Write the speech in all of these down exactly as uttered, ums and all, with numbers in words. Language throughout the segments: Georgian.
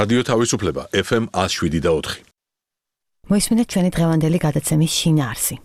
რადიო თავისუფლება ეფ ემ one oh seven და four. მოისმინეთ ჩვენი დღევანდელი გადაცემის შინაარსი.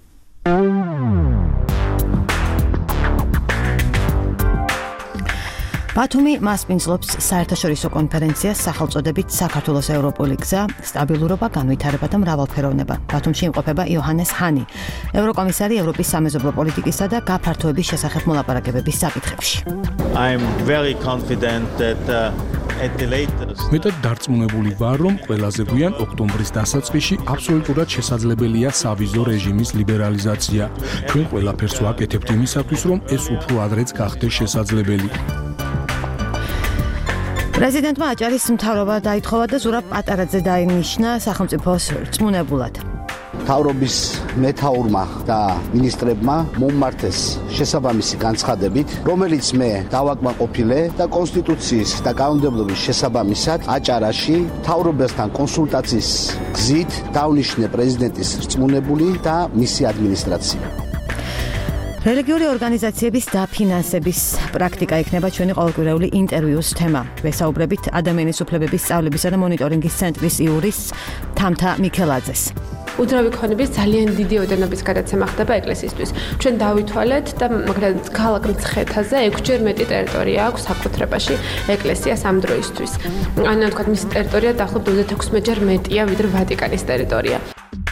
ბათუმი მასპინძლობს საერთაშორისო კონფერენციას სახელწოდებით საქართველოს ევროპული გზა, სტაბილურობა, განვითარება და მრავალფეროვნება. ბათუმში იმყოფება იოჰანეს ჰანი, ევროკომისარი ევროპის სამეზობლო პოლიტიკისა და გაფართოების შესახებ მოლაპარაკებების საკითხებში. I'm very confident that uh, at the latest მეტად დარწმუნებული ვარ, რომ ყველაზე გვიან ოქტომბრის დასაწყისში აბსოლუტურად შესაძლებელია სავიზო რეჟიმის ლიბერალიზაცია. ჩვენ ყველაფერს ვაკეთებთ იმისათვის, რომ ეს უფრო ადრეც გახდეს შესაძლებელი. პრეზიდენტმა აჭარის მთავრობა დაითხოვა და ზურაბ პატარაძე დაინიშნა სახელმწიფოს რწმუნებულად. მთავრობის მეთაურმა და მინისტრებმა მომმართეს შესაბამისი განცხადებით, რომელიც მე დავაკმაყოფილე და კონსტიტუციის და კანონმდებლობის შესაბამისად აჭარაში მთავრობასთან კონსულტაციის გზით დავნიშნე პრეზიდენტის რწმუნებული და მისი ადმინისტრაცია. რელიგიური ორგანიზაციების დაფინანსების პრაქტიკა იქნება ჩვენი ყოველკვირეული ინტერვიუს თემა. ვესაუბრებით ადამიანის უფლებების სწავლებისა და მონიტორინგის ცენტრის იურის თამთა მიქელაძეს. უძრავი ქონების ძალიან დიდი ოდენობის გადაცემა ხდება ეკლესიისთვის. ჩვენ დავითვალეთ და მაგალითად ქალაქ მცხეთაზე ექვსჯერ მეტი ტერიტორია აქვს საკუთრებაში ეკლესიას ამ დროისთვის. ანუ თქვა მისი ტერიტორია დაახლოებით ოცდაექვსჯერ მეტია ვიდრე ვატიკანის ტერიტორია.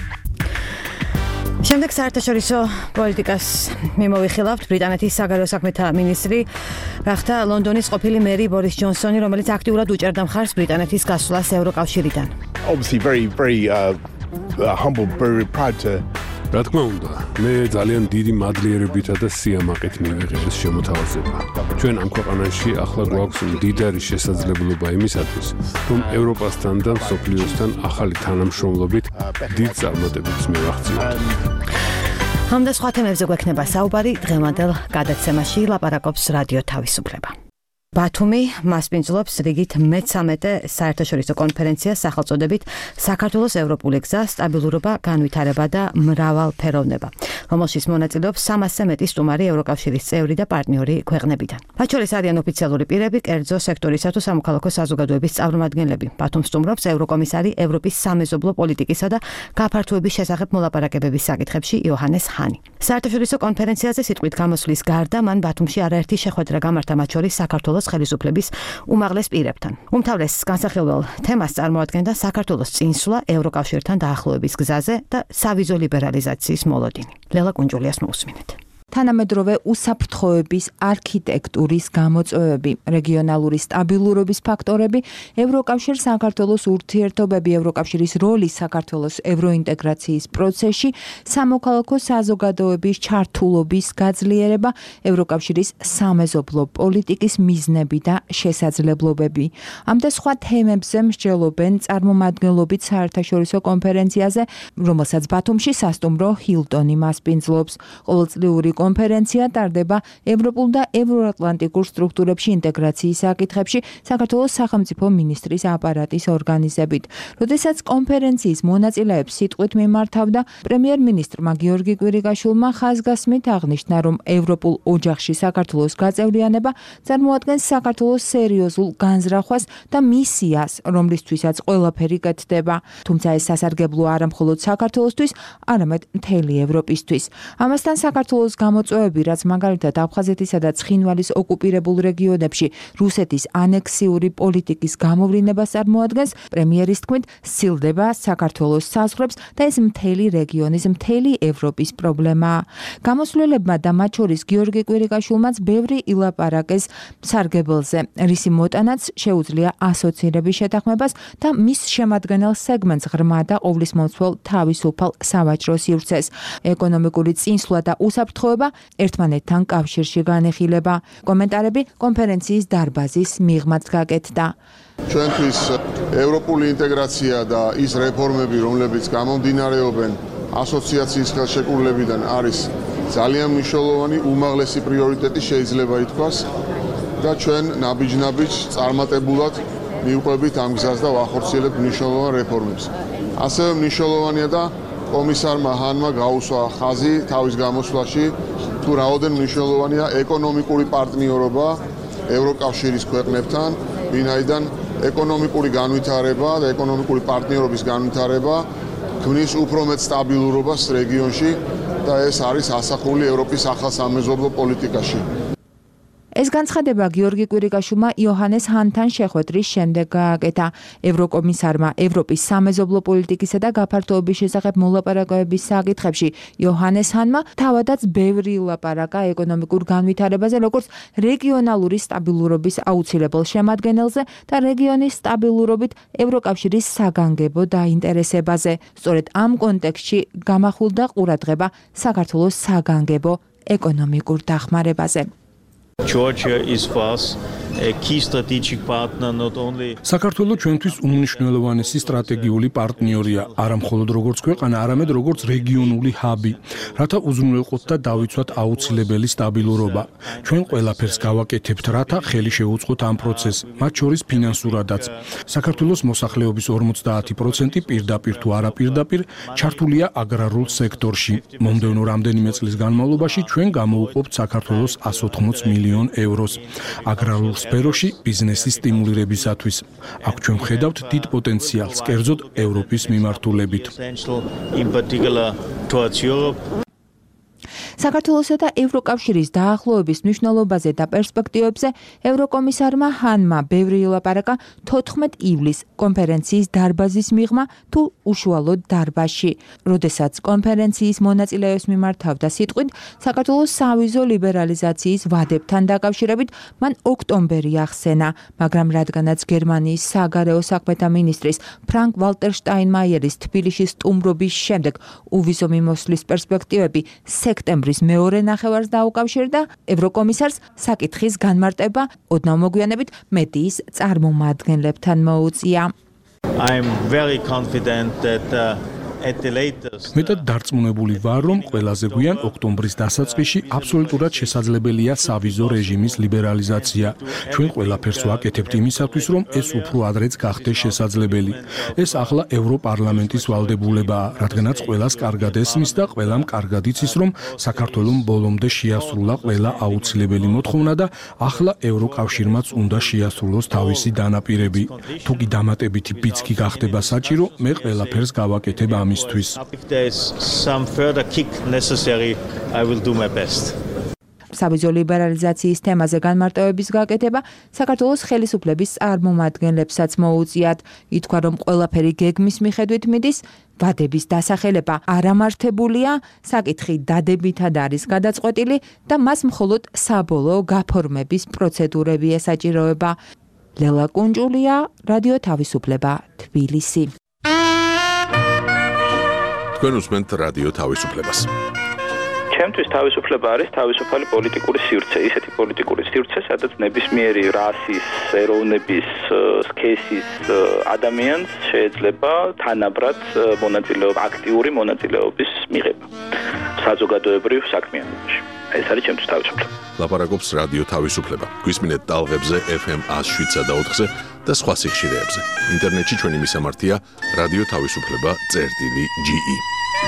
შემდეგ საერთაშორისო პოლიტიკას მიმოვიხილავთ. ბრიტანეთის საგარეო საქმეთა მინისტრი გახდა ლონდონის ყოფილი მერი ბორის ჯონსონი, რომელიც აქტიურად უჭერდა მხარს ბრიტანეთის გასვლას ევროკავშირიდან. Obviously very very uh, humble, very proud to რა თქმა უნდა, მე ძალიან დიდი მადლიერებითა და სიამაყით მივიღე ეს შემოთავაზება. ჩვენ ამ ქვეყანაში ახლა გვაქვს მდიდარი შესაძლებლობა იმისათვის, რომ ევროპასთან და მსოფლიოსთან ახალი თანამშრომლობით დიდ წარმატებებს მივაღწიოთ. ამ და სხვა თემებზე გვექნება საუბარი დღევანდელ გადაცემაში ლაპარაკობს რადიო თავისუფლება. ბათუმი მასპინძლობს რიგით მეცამეტე საერთაშორისო კონფერენციას სახელწოდებით საქართველოს ევროპული გზა, სტაბილურობა, განვითარება და მრავალფეროვნება, რომელშიც მონაწილეობს სამასზე მეტი სტუმარი ევროკავშირის წევრი და პარტნიორი ქვეყნებიდან. მათ შორის არიან ოფიციალური პირები, კერძო სექტორისა თუ სამოქალაქო საზოგადოების წარმომადგენლები. ბათუმს სტუმრობს ევროკომისარი ევროპის სამეზობლო პოლიტიკისა და გაფართოების შესახებ მოლაპარაკებების საკითხებში იოჰანეს ჰანი. საერთაშორისო კონფერენციაზე სიტყვით გამოსვლის გარდა მან ბათუმში არაერთი შეხვედრა გამართა, მათ შორის საქართველოს ხელისუფლების უმაღლეს პირებთან. უმთავრეს განსახილველ თემას წარმოადგენდა საქართველოს წინსვლა ევროკავშირთან დაახლოების გზაზე და სავიზო ლიბერალიზაციის მოლოდინი. ლელა კუნჯულიას მოусმინეთ. თანამედროვე უსაფრთხოების არქიტექტურის გამოწვევები, რეგიონალური სტაბილურობის ფაქტორები, ევროკავშირ საქართველოს ურთიერთობები, ევროკავშირის როლი საქართველოს ევროინტეგრაციის პროცესში, სამოქალაქო საზოგადოების ჩართულობის გაძლიერება, ევროკავშირის სამეზობლო პოლიტიკის მიზნები და შესაძლებლობები. ამ და სხვა თემებზე მსჯელობენ წარმომადგენლობით საერთაშორისო კონფერენციაზე, რომელსაც ბათუმში სასტუმრო ჰილტონი მასპინძლობს. ყოველწლიური კონფერენცია ტარდება ევროპულ და ევროატლანტიკურ სტრუქტურებში ინტეგრაციის საკითხებში საქართველოს სახელმწიფო მინისტრის აპარატის ორგანიზებით. როდესაც კონფერენციის მონაწილეებს სიტყვით მიმართავდა, პრემიერ-მინისტრმა გიორგი კვირიკაშვილმა ხაზგასმით აღნიშნა, რომ ევროპულ ოჯახში საქართველოს გაწევრიანება წარმოადგენს საქართველოს სერიოზულ განზრახვას და მისიას, რომლისთვისაც ყველაფერი კეთდება. თუმცა ეს სასარგებლო არა მხოლოდ საქართველოსთვის, არამედ მთელი ევროპისთვის. ამასთან საქართველოს გამოწვევები, რაც მაგალითად აფხაზეთისა და ცხინვალის ოკუპირებულ რეგიონებში რუსეთის ანექსიური პოლიტიკის გამოვლინებას წარმოადგენს, პრემიერის თქმით, სცილდება საქართველოს საზღვრებს და ეს მთელი რეგიონის, მთელი ევროპის პრობლემაა. გამოსვლელებმა და მათ შორის გიორგი კვირიკაშვილმაც ბევრი ილაპარაკეს სარგებელზე, რისი მოტანაც შეუძლია ასოცირების შეთანხმებას და მის შემადგენელ სეგმენტს ღრმა და ყოვლისმომცველ თავისუფალ სავაჭრო სივრცეს. ეკონომიკური წინსვლა და უსაფრთხოება ერთმანეთთან კავშირში განეხილება. კომენტარები კონფერენციის დარბაზის მიღმაც გაკეთდა. ჩვენთვის ევროპული ინტეგრაცია და ის რეფორმები, რომლებიც გამომდინარეობენ ასოციაციის ხელშეკრულებიდან, არის ძალიან მნიშვნელოვანი, უმაღლესი პრიორიტეტი შეიძლება ითქვას და ჩვენ ნაბიჯ-ნაბიჯ წარმატებულად მივყვებით ამ გზას და ვახორციელებთ მნიშვნელოვან რეფორმებს. ასევე მნიშვნელოვანია და კომისარმა ჰანმა გაუსვა ხაზი თავის გამოსვლაში, თუ რაოდენ მნიშვნელოვანია ეკონომიკური პარტნიორობა ევროკავშირის ქვეყნებთან, ვინაიდან ეკონომიკური განვითარება და ეკონომიკური პარტნიორობის განვითარება ქმნის უფრო მეტ სტაბილურობას რეგიონში და ეს არის ასახული ევროპის ახალ სამეზობლო პოლიტიკაში. ეს განცხადება გიორგი კვირიკაშვილმა იოჰანეს ჰანთან შეხვედრის შემდეგ გააკეთა. ევროკომისარმა ევროპის სამეზობლო პოლიტიკისა და გაფართოების შესახებ მოლაპარაკებების საკითხებში იოჰანეს ჰანმა თავადაც ბევრი ლაპარაკა ეკონომიკურ განვითარებაზე, როგორც რეგიონალური სტაბილურობის აუცილებელ შემადგენელზე და რეგიონის სტაბილურობით ევროკავშირის საგანგებო დაინტერესებაზე. სწორედ ამ კონტექსტში გამახვილდა ყურადღება საქართველოს საგანგებო ეკონომიკურ დახმარებაზე. Georgia is for us a key strategic partner not only საქართველოს ჩვენთვის უმნიშვნელოვანესი სტრატეგიული პარტნიორია, არა მხოლოდ როგორც ქვეყანა, არამედ როგორც რეგიონული ჰაბი, რათა უზრუნველყოთ და დავიცვათ აუცილებელი სტაბილურობა. ჩვენ ყველაფერს გავაკეთებთ, რათა ხელი შეუწყოთ ამ პროცესს, მათ შორის ფინანსურადაც. საქართველოს მოსახლეობის ორმოცდაათი პროცენტი პირდაპირ თუ არაპირდაპირ ჩართულია აგრარულ სექტორში. მომდევნო რამდენიმე წლის განმავლობაში ჩვენ გამოვუყობთ საქართველოს εκατს ოთხმოც მილიონ ევროს აგრარულ სფეროში ბიზნესის სტიმულირებისათვის. აქ ჩვენ ვხედავთ დიდ პოტენციალს, კერძოდ ევროპის მიმართულებით. საქართველოსა და ევროკავშირის დაახლოების მნიშვნელობაზე და პერსპექტივებზე ევროკომისარმა ჰანმა ბევრი ელაპარაკა თოთხმეტ ივლისს კონფერენციის დარბაზის მიღმა თუ უშუალოდ დარბაზში. როდესაც კონფერენციის მონაწილეებს მიმართავდა სიტყვით, საქართველოს სავიზო ლიბერალიზაციის ვადებთან დაკავშირებით მან ოქტომბერი ახსენა, მაგრამ რადგანაც გერმანიის საგარეო საქმეთა მინისტრის ფრანკ ვალტერ შტაინმაიერის თბილისში სტუმრობის შემდეგ უვიზო მიმოსვლის პერსპექტივები სექტემბრის მეორე ნახევარს დაუკავშირდა, ევროკომისარს საკითხის განმარტება ოდნავ მოგვიანებით მედიის წარმომადგენლებთან მოუწია. I'm very confident that uh, at the latest მეტად დარწმუნებული ვარ, რომ ყველაზე გვიან ოქტომბრის დასაწყისში აბსოლუტურად შესაძლებელია სავიზო რეჟიმის ლიბერალიზაცია. ჩვენ ყველაფერს ვაკეთებთ იმისათვის, რომ ეს უფრო ადრეც გახდეს შესაძლებელი. ეს ახლა ევროპარლამენტის ვალდებულებაა, რადგანაც ყველას კარგად ესმის და ყველამ კარგად იცის, რომ საქართველოს ბოლომდე შეასრულა ყველა აუცილებელი მოთხოვნა და ახლა ევროკავშირმაც უნდა შეასრულოს თავისი დანაპირები. თუ კი დამატებითი პიცკი გახდება საჭირო, მე ყველაფერს გავაკეთებ ამისთვის. If there is some further kick necessary, I will do my best. სავიზო ლიბერალიზაციის თემაზე განმარტოების გაკეთება საქართველოს ხელისუფლების წარმომადგენლებსაც მოუწიათ. ითქვა, რომ ყველაფერი გეგმის მიხედვით მიდის, ვადების დასახელება არ ამართებულია, საკითხი დადებითად არის გადაწყვეტილი და მას მხოლოდ საბოლოო გაფორმების პროცედურები ესაჭიროება. ლელა კუნჭულია, რადიო თავისუფლება, თბილისი. თქვენ უსმენთ რადიო თავისუფლებას. ჩემთვის თავისუფლება არის თავისუფალი პოლიტიკური სივრცე, ისეთი პოლიტიკური სივრცე, სადაც ნებისმიერი რასის, ეროვნების, სქესის ადამიანს შეიძლება თანაბრად მონაწილეობა, აქტიური მონაწილეობის მიღება საზოგადოებრივ საქმიანობაში. ეს არის ჩემთვის თავისუფლება. ლაპარაკობს რადიო თავისუფლება. გვისმინეთ ტალღებზე ეფ ემ εκατს შვიდსა და ოთხზე და სხვა სიხშირეებზე. ინტერნეტში ჩვენი მისამართია რადიო თავისუფლება წერტილი ჯი ი.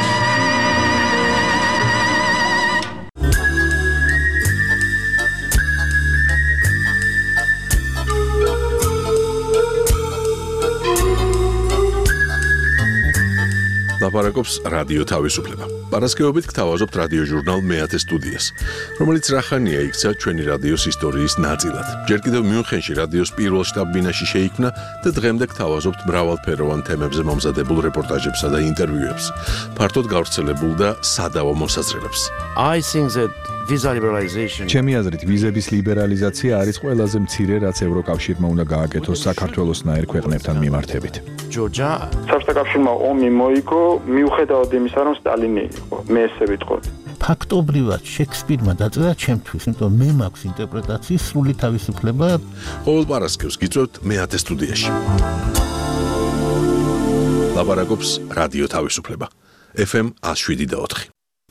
ლაპარაკობს რადიო თავისუფლება. პარასკევობით გთავაზობთ რადიო ჟურნალ მეათე სტუდიას, რომელიც რახანია იქცა ჩვენი რადიოს ისტორიის ნაწილად. ჯერ კიდევ მიუნხენში რადიოს პირველ შტაბ-ბინაში შეიქმნა და დღემდე გთავაზობთ მრავალფეროვან თემებზე მომზადებულ რეპორტაჟებსა და ინტერვიუებს, ფართოდ გავრცელებულ და სადავო მოსაზრებებს. I think that visa liberalization ჩემი აზრით ვიზების ლიბერალიზაცია არის ყველაზე მცირე, რაც ევროკავშირმა უნდა გააკეთოს საქართველოსნაირ ქვეყნებთან მიმართებით. Georgia საბჭოთა კავშირმა ომი მოიგო მიუხედავად იმისა, რომ სტალინი იყო. მე ესე ვიტყოდი. ფაქტობრივად შექსპირმა დაწერა ჩემთვის, იმიტომ მე მაქვს ინტერპრეტაციის სრული თავისუფლება. ყოველ პარასკევს გიწევთ მეათე სტუდიაში. ლაპარაკობს რადიო თავისუფლება. ეფ ემ εκατს შვიდსა და ოთხი.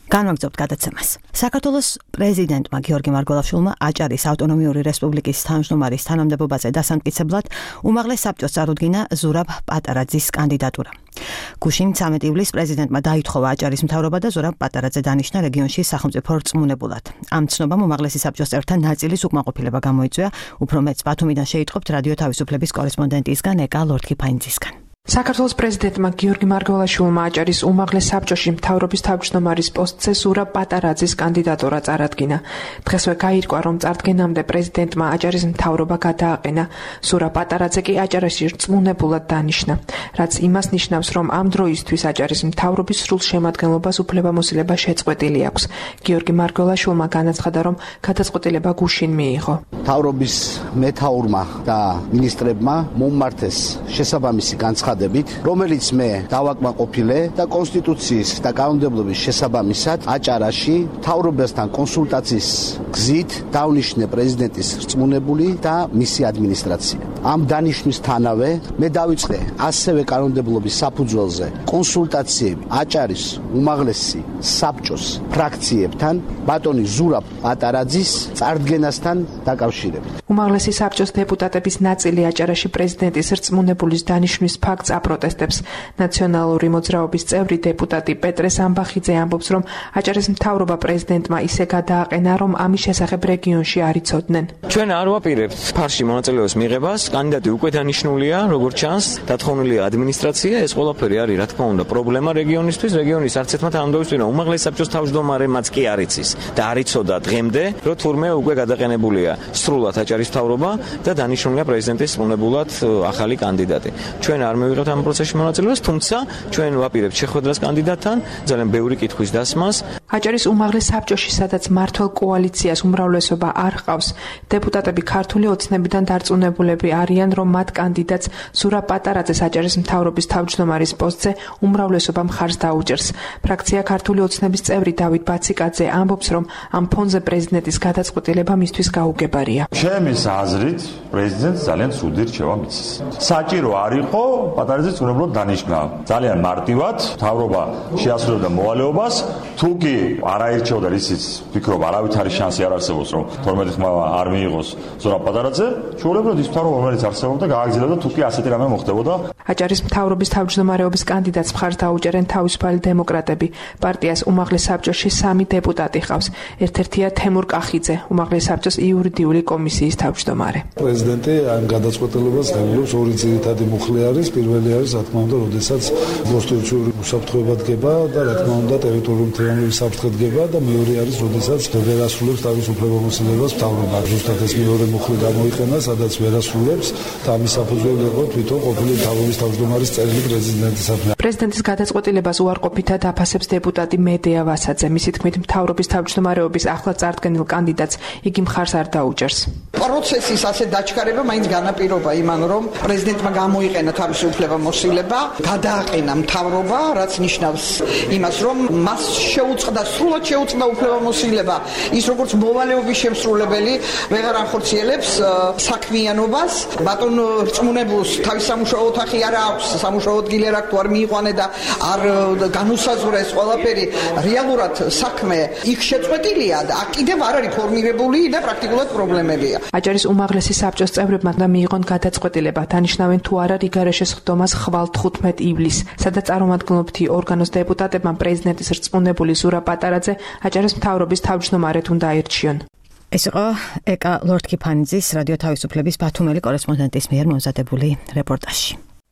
განვაგრძობთ გადაცემას. საქართველოს პრეზიდენტმა გიორგი მარგველაშვილმა აჭარის ავტონომიური რესპუბლიკის თავმჯდომარის თანამდებობაზე დასამტკიცებლად უმაღლეს საბჭოს წარუდგინა ზურაბ პატარაძის კანდიდატურა. გუშინ ცამეტი ივლისს პრეზიდენტმა დაითხოვა აჭარის მთავრობა და ზურაბ პატარაძე დანიშნა რეგიონში სახელმწიფო რწმუნებულად. ამ ცნობამ უმაღლესი საბჭოს წევრთა ნაწილის უკმაყოფილება გამოიწვია. უფრო მეც ბათუმიდან შეიტყობთ რადიო თავისუფლების კორესპონდენტისგან ეკა ლორთქიფაინძისგან. საქართველოს პრეზიდენტმა გიორგი მარგველაშვილმა აჭარის უმაღლეს საბჭოში მთავრობის თავმჯდომარის პოსტზე ზურაბ პატარაძის კანდიდატურა წარადგინა. დღესვე გაირკვა, რომ წარდგენამდე პრეზიდენტმა აჭარის მთავრობა გადააყენა. ზურაბ პატარაძე კი აჭარაში რწმუნებულად დანიშნა, რაც იმას ნიშნავს, რომ ამ დროისთვის აჭარის მთავრობის სრულ შემადგენლობას უფლებამოსილება შეწყვეტილი აქვს. გიორგი მარგველაშვილმა განაცხადა, რომ გადაწყვეტილება გუშინ მიიღო. მთავრობის მეთაურმა და მინისტრებმა მომმართეს შესაბამისი განცხადება, რომელიც მე დავაკმაყოფილე და კონსტიტუციის და კანონმდებლობის შესაბამისად აჭარაში მთავრობასთან კონსულტაციის გზით დავნიშნე პრეზიდენტის რწმუნებული და მისი ადმინისტრაცია. ამ დანიშვნისთანავე მე დავიწყე ასევე კანონმდებლობის საფუძველზე კონსულტაციები აჭარის უმაღლესი საბჭოს ფრაქციებთან ბატონი ზურაბ პატარაძის წარდგენასთან დაკავშირებით. უმაღლესი საბჭოს დეპუტატების ნაწილი აჭარაში პრეზიდენტის რწმუნებულის დანიშვნის ფაქტს აპროტესტებს. ნაციონალური მოძრაობის წევრი დეპუტატი პეტრე სამბახიძე ამბობს, რომ აჭარის მთავრობა პრეზიდენტმა ისე გადააყენა, რომ ამის შესახებ რეგიონში არ იცოდნენ. ჩვენ არ ვაპირებთ ფარში მონაწილეობის მიღებას, კანდიდატი უკვე დანიშნულია, როგორც ჩანს, დათხოვნილია ადმინისტრაცია, ეს ყველაფერი არის, რა თქმა უნდა, პრობლემა რეგიონისთვის, რეგიონის არც ერთმა თანამდებობისმა უმაღლესი საბჭოს თავმჯდომარემაც კი არ იცის და არ იცოდა დღემდე, რომ თურმე უკვე გადაყენებულია სრულად აჭარის მთავრობა და დანიშნულია პრეზიდენტის რწმუნებულად ახალი კანდიდატი. ჩვენ არ მივიღებთ ამ პროცესში მონაწილეობას, თუმცა ჩვენ ვაპირებთ შეხვედრას კანდიდატთან, ძალიან ბევრი კითხვის დასმას. აჭარის უმაღლეს საბჭოში, სადაც მართლ კოალიციას უმრავლესობა არ ჰყავს, დეპუტატები ქართული ოცნებიდან დარწმუნებულები არიან, რომ მათ კანდიდატს ზურაბ პატარაძეს აჭარის მთავრობის თავმჯდომარის პოსტზე უმრავლესობა მხარს დაუჭერს. ფრაქცია ქართული ოცნების წევრი დავით ბაციკაძე ამბობს, რომ ამ ფონზე პრეზიდენტის გადაწყვეტილება მისთვის გაუგებარია. ჩემის აზრით, პრეზიდენტს ძალიან ცუდი რჩევა მიცეს. საჭირო არ იყო პატარაძის უბრალოდ დანიშნა. ძალიან მარტივად მთავრობა შეასრულებდა მოვალეობას, თუ კი არ აირჩეოდა ისიც, ვფიქრობ, არავითარი შანსი არ არსებობს, რომ თორმეტი ხმა არ მიიღოს ზურაბ პატარაძე, ჩვეულებრივად ის მთავრობა, რომელიც არსებობდა, გააგრძელებდა, თუ კი ასეთი რამე მოხდებოდა. აჭარის მთავრობის თავმჯდომარეობის კანდიდატს მხარს დაუჭერენ თავისუფალი დემოკრატები. პარტიას უმაღლეს საბჭოში სამი დეპუტატი ჰყავს. ერთ-ერთია თემურ კახიძე, უმაღლეს საბჭოს იურიდიული კომისიის თავმჯდომარე. პრეზიდენტი ამ გადაწყვეტილებას ღებულობს ორი ძირითადი მუხლი არის. პირველი არის, რა თქმა უნდა, როდესაც კონსტიტუციური უსაფრთხოება დგება და რა თქმა უნდა, ტერიტორიული მთლიანობის საფრთხე დგება და მეორე არის, როდესაც ვერ ასრულებს თავის უფლებამოსილებას მთავრობა. ზუსტად ეს მეორე მუხლი გამოიყენა, სადაც ვერ ასრულებს და ამის საფუძველი იყო თვითონ ყოფილი მთავრობის თავმჯდომარის წერილი პრეზიდენტისადმი. პრეზიდენტის გადაწყვეტილებას უარყოფითად აფასებს დეპუტატი მედეა ვასაძე. მისი თქმით, მთავრობის თავმჯდომარეობის ახლად წარდგენილ კანდიდატს იგი მხარს არ დაუჭერს. პროცესის ასე დაჩქარება მაინც განაპირობა იმან, რომ პრეზიდენტმა გამოიყენა თავისი უფლებამოსილება, გადააყენა მთავრობა, რაც ნიშნავს იმას, რომ მას შეუწყდა, სრულად შეუწყდა უფლებამოსილება, ის როგორც მოვალეობის შემსრულებელი ვეღარ ახორციელებს საქმიანობას. ბატონ რწმუნებულს თავის სამუშაო ოთახი არ აქვს, სამუშაო ადგილი არ აქვს, არ მიიყვანე და არ განუსაზღვრა ეს ყველაფერი. რეალურად საქმე იქ შეწყვეტილია და კიდევ არ არის ფორმირებული და პრაქტიკულად პრობლემებია. აჭარის უმაღლესი საბჭოს წევრებმა და მიიღონ გადაწყვეტილება, დანიშნავენ თუ არა რიგარეშე სხდომას ხვალ თხუთმეტ ივლისს, სადაც წარმომადგენლობითი ორგანოს დეპუტატებმა პრეზიდენტის რწმუნებული ზურაბ პატარაძე აჭარის მთავრობის თავმჯდომარედ უნდა აირჩიონ. ეს იყო ეკა ლორთქიფაინძის რადიო თავისუფლების ბათუმელი კორესპონდენტის მიერ მომზადებული რეპორტაჟი.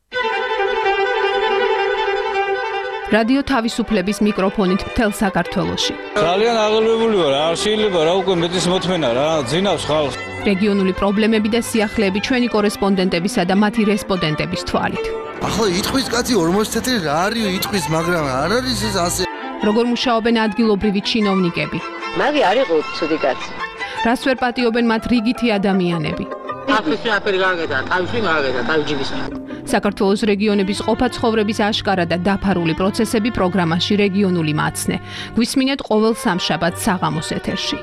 რადიო თავისუფლების მიკროფონით მთელ საქართველოში. ძალიან აღელვებული ვარ, არ შეიძლება რა უკვე მეტის მოთმენა რა, ძინავს ხალხს. რეგიონული პრობლემები და სიახლეები ჩვენი კორესპონდენტებისა და მათი რესპონდენტების თვალით. ახლა იტყვის კაცი ორმოცი წელი რა არის იტყვის, მაგრამ არ არის ეს ასე. როგორ მუშაობენ ადგილობრივი ჩინოვნიკები? მაგი არ იყო ცუდი კაცი. რას ვერ პატიობენ მათ რიგითი ადამიანები? ახლა აფერი გააკეთა, თავში გააკეთა, თავჯიბის. საქართველოს რეგიონების ყოფა ცხოვრების აშკარა და დაფარული პროცესები პროგრამაში რეგიონული მაცნე. გვისმინეთ ყოველ სამშაბათს საღამოს ეთერში.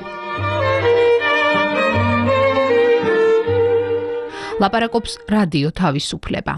ლაპარაკობს რადიო თავისუფლება.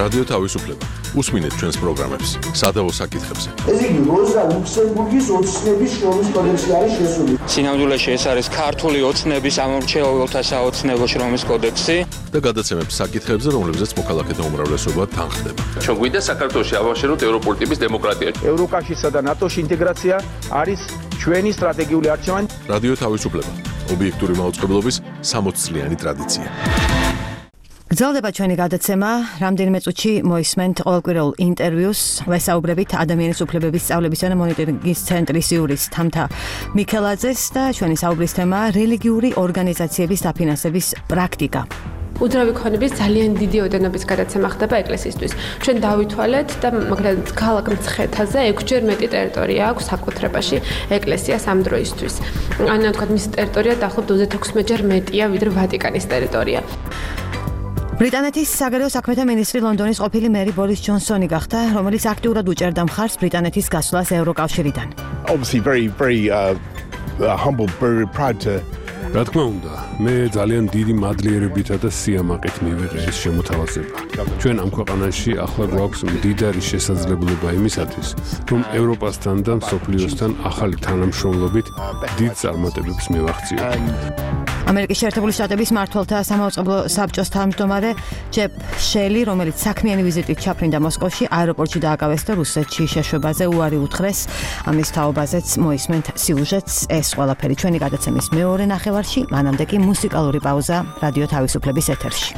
რადიო თავისუფლება. უსმინეთ ჩვენს პროგრამებს სადავო საკითხებზე. ეს იგი როზა ლუქსემბურგის ოცნების შრომის კოდექსი არის შესული. სინამდვილეში ეს არის ქართული ოცნების ამორჩეულთა საოცნებო შრომის კოდექსი და გადაცემებს საკითხებზე, რომლებზეც მოქალაქეთა უმრავლესობა თანხდება. ჩვენ გვინდა საქართველოში ავაშენოთ ევროპული ტიპის დემოკრატია. ევროკავშირსა და ნატოში ინტეგრაცია არის ჩვენი სტრატეგიული არჩევანი. რადიო თავისუფლება. ობიექტური მაუწყებლობის სამოც წლიანი ტრადიცია. გრძელდება ჩვენი გადაცემა. რამდენიმე წუთში მოისმენთ ყოველკვირეულ ინტერვიუს. ვესაუბრებით ადამიანის უფლებების სწავლების და მონიტორინგის ცენტრის იურისტ თამთა მიქელაძეს და ჩვენი საუბრის თემაა რელიგიური ორგანიზაციების დაფინანსების პრაქტიკა. უძრავი ქონების ძალიან დიდი ოდენობის გადაცემა ხდება ეკლესიისთვის. ჩვენ დავითვალეთ და მაგალითად ქალაქ მცხეთაზე ექვსჯერ მეტი ტერიტორია აქვს საკუთრებაში ეკლესიას ამ დროისთვის. ანუ თქვა მის ტერიტორია დაახლოებით ოცდათექვსმეტჯერ მეტია ვიდრე ვატიკანის ტერიტორია. ბრიტანეთის საგარეო საქმეთა მინისტრი ლონდონის ყოფილი მერი ბორის ჯონსონი გახდა, რომელიც აქტიურად უჭერდა მხარს ბრიტანეთის გასვლას ევროკავშირიდან. Obviously very very uh, humble, very proud to რა თქმა უნდა, მე ძალიან დიდი მადლიერებითა და სიამაყით მივიღე ეს შემოთავაზება. ჩვენ ამ ქვეყანაში ახლა გვაქვს მდიდარი შესაძლებლობა იმისათვის, რომ ევროპასთან და მსოფლიოსთან ახალი თანამშრომლობით დიდ წარმატებებს მივაღწიოთ. ამერიკის შეერთებული შტატების მმართველთა სამაუწყებლო საბჭოს თავმჯდომარე ჯეფ შელი, რომელიც საქმიანი ვიზიტით ჩაფრინდა მოსკოვში, აეროპორტში დააკავეს და რუსეთში შეშვებაზე უარი უთხრეს. ამის თაობაზეც მოისმენთ სიუჟეტს. ეს ყველაფერი ჩვენი გადაცემის მეორე ნახევარში, მანამდე კი მუსიკალური პაუზა რადიო თავისუფლების ეთერში.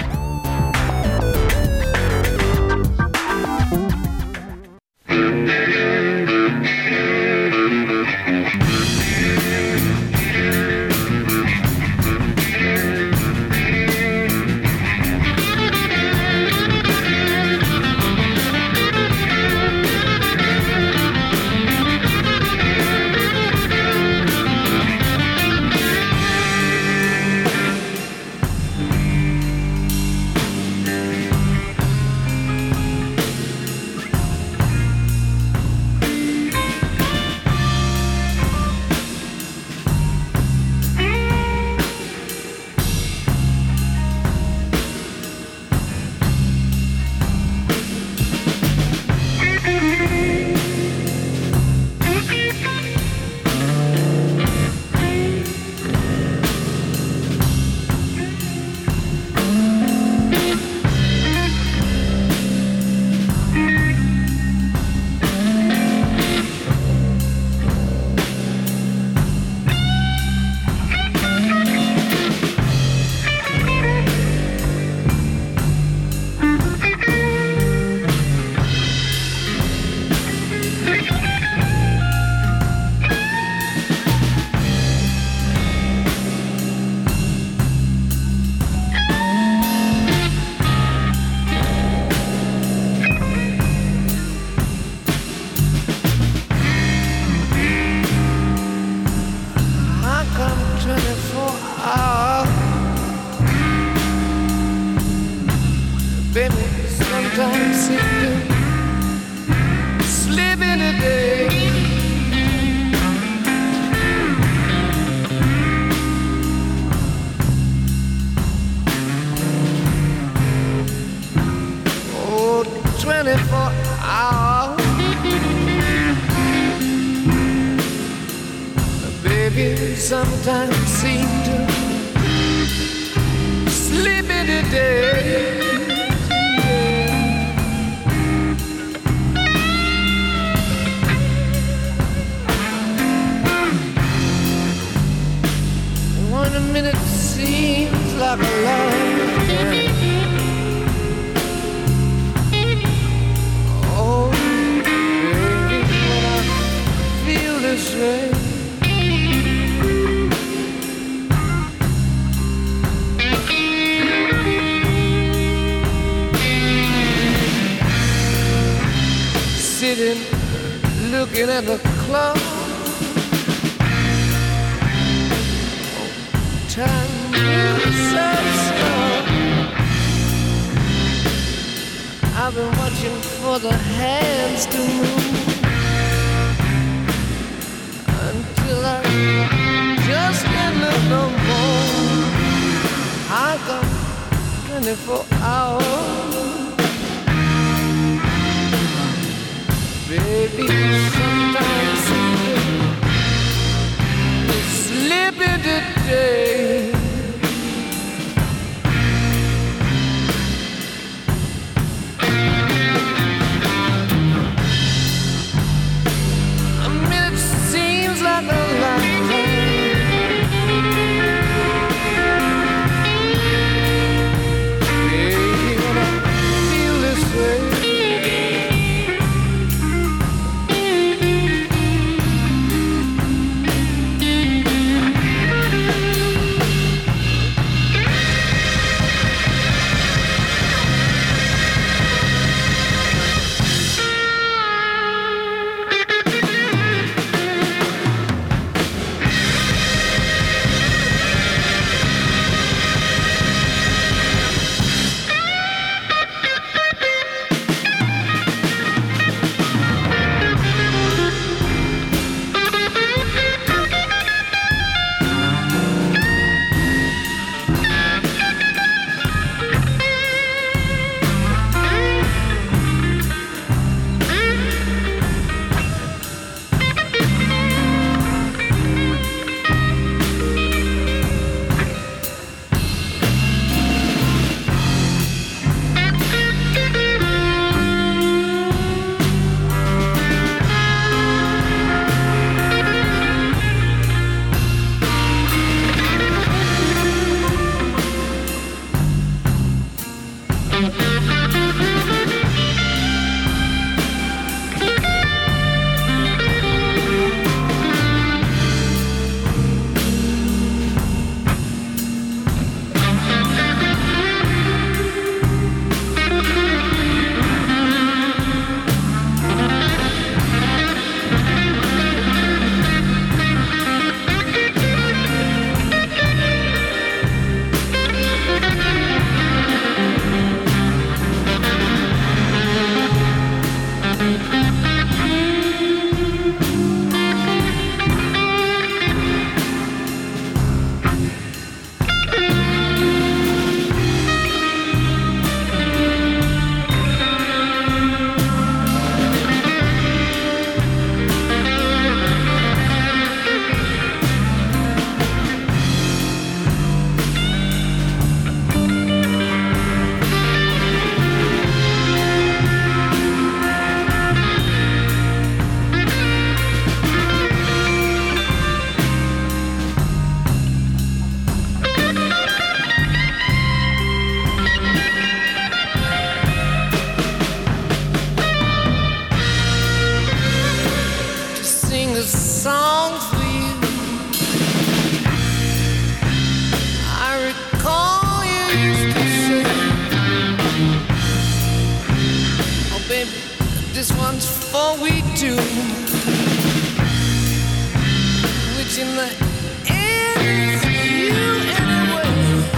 Sometimes seem to sleep in the day. One minute seems like a lifetime. Oh, baby, when I feel this way. Sitting, looking at the clock. Time moves so slow. I've been watching for the hands to move until I just can't look no more. I got twenty-four hours. today. A minute seems like a lifetime. Hey, when I feel this way. This one's for we two, which in the end is you anyway.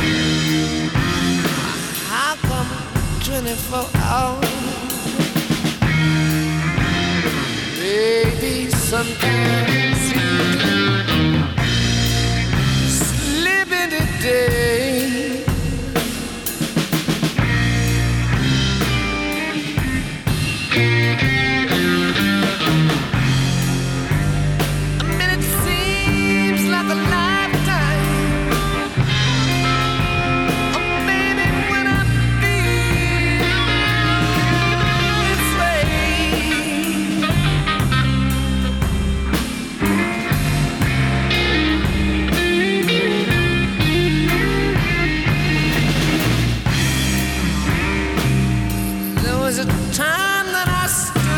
How come twenty-four hours? Baby, sometimes you slip into day. Time that I stood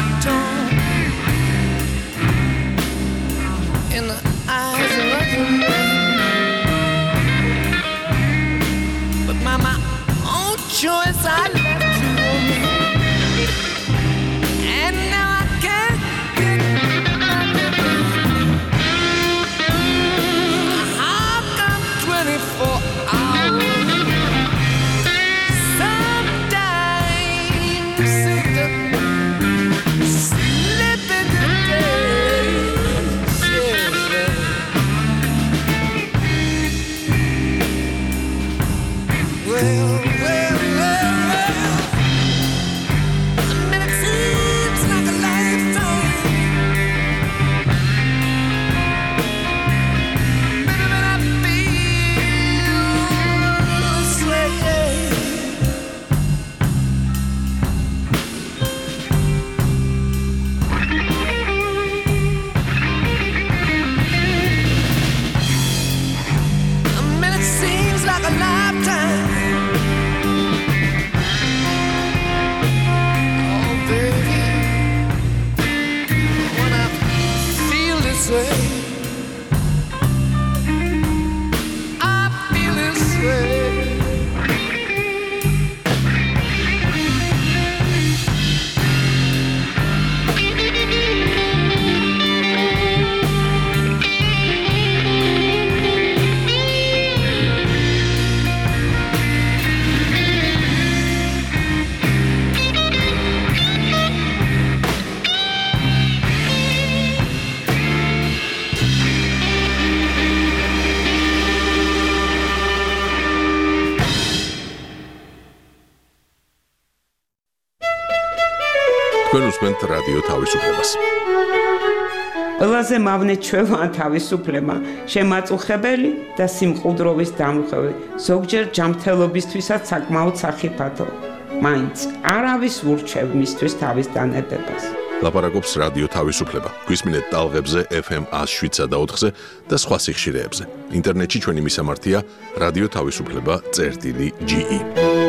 say I feel this way. თქვენ უსმენთ რადიო თავისუფლებას. ყველაზე მავნე ჩვევაა თავისუფლება, შემაწუხებელი და სიმყუდროვის დამხევი, ზოგჯერ ჯანმრთელობისთვისაც საკმაოდ სახიფათო. მაინც არავის ურჩევ მისთვის თავის დანებებას. ლაპარაკობს რადიო თავისუფლება. გვისმინეთ ტალღებზე ეფ ემ one oh seven და ოთხზე და სხვა სიხშირეებზე. ინტერნეტში ჩვენი მისამართია რადიო თავისუფლება წერტილი ჯი ი.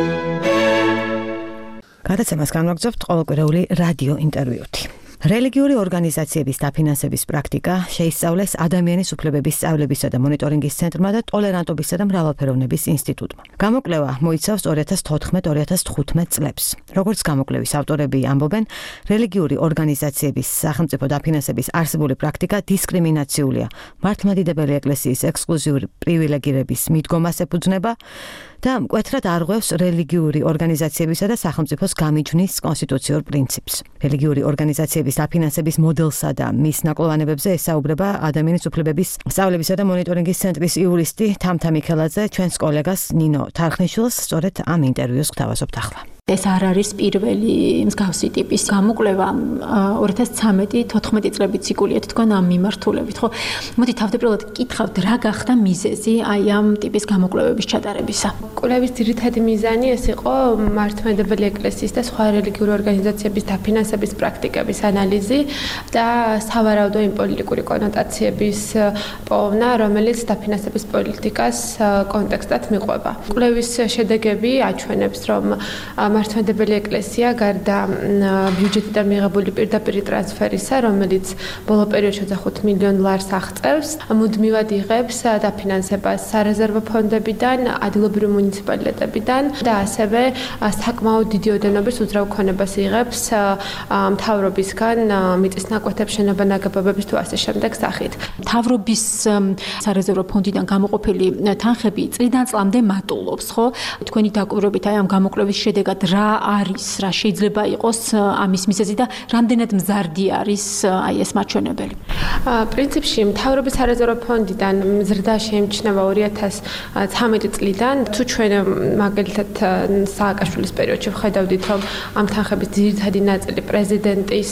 გადაცემას განვაგრძობთ ყოველკვირეული რადიო ინტერვიუთი. რელიგიური ორგანიზაციების დაფინანსების პრაქტიკა შეისწავლეს ადამიანის უფლებების სწავლებისა და მონიტორინგის ცენტრმა და ტოლერანტობისა და მრავალფეროვნების ინსტიტუტმა. გამოკვლევა მოიცავს two thousand fourteen two thousand fifteen წლებს. როგორც გამოკვლევის ავტორები ამბობენ, რელიგიური ორგანიზაციების სახელმწიფო დაფინანსების არსებული პრაქტიკა დისკრიმინაციულია. მართლმადიდებელი ეკლესიის ექსკლუზიური პრივილეგირების მიდგომას ეფუძნება და მკვეთრად არღვევს რელიგიური ორგანიზაციებისა და სახელმწიფოს გამიჯვნის კონსტიტუციურ პრინციპს. რელიგიური ორგანიზაციების დაფინანსების მოდელსა და მის ნაკლოვანებებზე ესაუბრება ადამიანის უფლებების სწავლებისა და მონიტორინგის ცენტრის იურისტი თამთა მიქელაძე, ჩვენს კოლეგას ნინო თარხნიშვილს სწორედ ამ ინტერვიუს გთავაზობთ ახლა. ეს არ არის პირველი მსგავსი ტიპის გამოკვლევა two thousand thirteen fourteen წლების ციკლით თქვენ ამ მიმართულებით, ხო? მოდი თავდაპირველად კითხავთ, რა გახდა მიზეზი აი ამ ტიპის გამოკვლევების ჩატარებისა? კვლევის ძირითადი მიზანი ეს იყო მართლმადიდებელი ეკლესიის და სხვა რელიგიური ორგანიზაციების დაფინანსების პრაქტიკების ანალიზი და სავარაუდო იმ პოლიტიკური კონოტაციების პოვნა, რომელიც დაფინანსების პოლიტიკას კონტექსტად მიყვება. კვლევის შედეგები აჩვენებს, რომ მართლმადიდებელი ეკლესია გარდა ბიუჯეტიდან მიღებული პირდაპირი ტრანსფერისა, რომელიც ბოლო პერიოდში ოცდახუთ მილიონ ლარს აღწევს, მუდმივად იღებს დაფინანსებას სარეზერვო ფონდებიდან, ადგილობრივი მუნიციპალიტეტებიდან და ასევე საკმაოდ დიდი ოდენობის უძრავ ქონებას იღებს მთავრობისგან მიწის ნაკვეთებს, შენობა-ნაგებობების თუ ასე შემდეგ სახით. მთავრობის სარეზერვო ფონდიდან გამოყოფილი თანხები წლიდან წლამდე მატულობს, ხო? თქვენი დაკვირვებით აი ამ გამოკვლევის შედეგად რა არის, რა შეიძლება იყოს ამის მიზეზი და რამდენად მზარდი არის აი ეს მაჩვენებელი? პრინციპში მთავრობის სარეზერვო ფონდიდან მზრდა შეიმჩნევა two thousand thirteen წლიდან. თუ ჩვენ მაგალითად სააკაშვილის პერიოდში ვხედავდით, რომ ამ თანხების ძირითადი ნაწილი პრეზიდენტის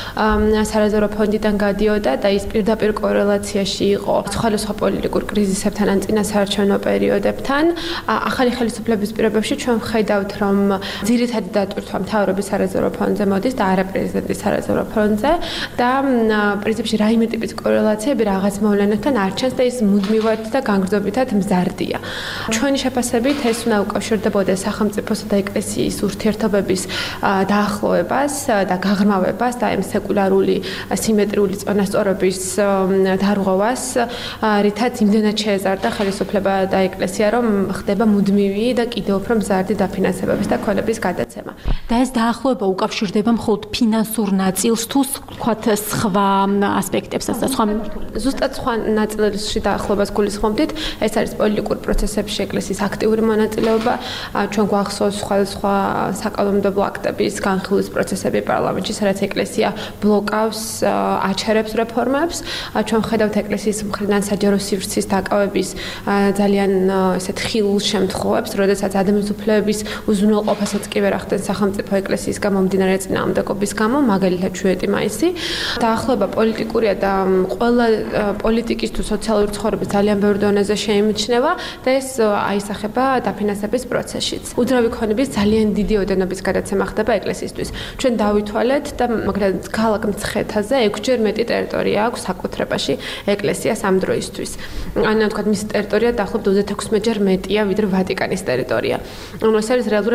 სარეზერვო ფონდიდან გადიოდა და ის პირდაპირ კორელაციაში იყო სხვადასხვა პოლიტიკურ კრიზისებთან ან წინასაარჩევნო პერიოდებთან, ახალი ხელისუფლების პირობებში ჩვენ ვხედავთ, რომ ძირითადი დატვირთვა მთავრობის სარეზერვო ფონდზე მოდის და არა პრეზიდენტის სარეზერვო ფონდზე და პრინციპში რაიმე ტიპის კორელაციები რაღაც მოვლენებთან არ ჩანს და ის მუდმივად და განგრძობითად მზარდია. ჩვენი შეფასებით ეს უნდა უკავშირდებოდა სახელმწიფოსა და ეკლესიის ურთიერთობების დაახლოებას და გაღრმავებას და იმ სეკულარული სიმეტრიული წონასწორობის დარღვევას, რითაც იმდენად შეეზარდა ხელისუფლება და ეკლესია, რომ ხდება მუდმივი და კიდევ უფრო მზარდი დაფინანსებების და ქონების გადაცემა. და ეს დაახლოება უკავშირდება მხოლოდ ფინანსურ ნაწილს თუ ვთქვათ სხვა ასპექტებსაც და სხვა მიმართულებებს? ზუსტად სხვა ნაწილში დაახლოებას გულისხმობდით, ეს არის პოლიტიკურ პროცესებში ეკლესიის აქტიური მონაწილეობა, ჩვენ გვახსოვს სხვადასხვა საკანონმდებლო აქტების განხილვის პროცესები პარლამენტში, სადაც ეკლესია ბლოკავს, აჩერებს რეფორმებს. ჩვენ ხედავთ ეკლესიის მხრიდან საჯარო სივრცის დაკავების ძალიან ესეთ ხილულ შემთხვევებს, როდესაც ადამიანის უფლებების უზრუნველყოფასაც კი ვერ ახდენს სახელმწიფო ეკლესიის გამომდინარე წინააღმდეგობის გამო, მაგალითად შვიდი მაისი. დაახლოება პოლიტიკურია და ყველა პოლიტიკის თუ სოციალური ცხოვრების ძალიან ბევრ დონეზე შეიმჩნევა და ეს აისახება დაფინანსების პროცესშიც. უძრავი ქონების ძალიან დიდი ოდენობის გადაცემა ხდება ეკლესიისთვის. ჩვენ დავითვალეთ და მაგალითად ქალაქ მცხეთაზე ექვსჯერ მეტი ტერიტორია აქვს საკუთრებაში ეკლესიას ამ დროისთვის. ანუ თქვათ მისი ტერიტორია დაახლოებით ოცდაექვსმეტ ჯერ მეტია ვიდრე ვატიკანის ტერიტორია. ანუ ეს არის რეალურად ძალიან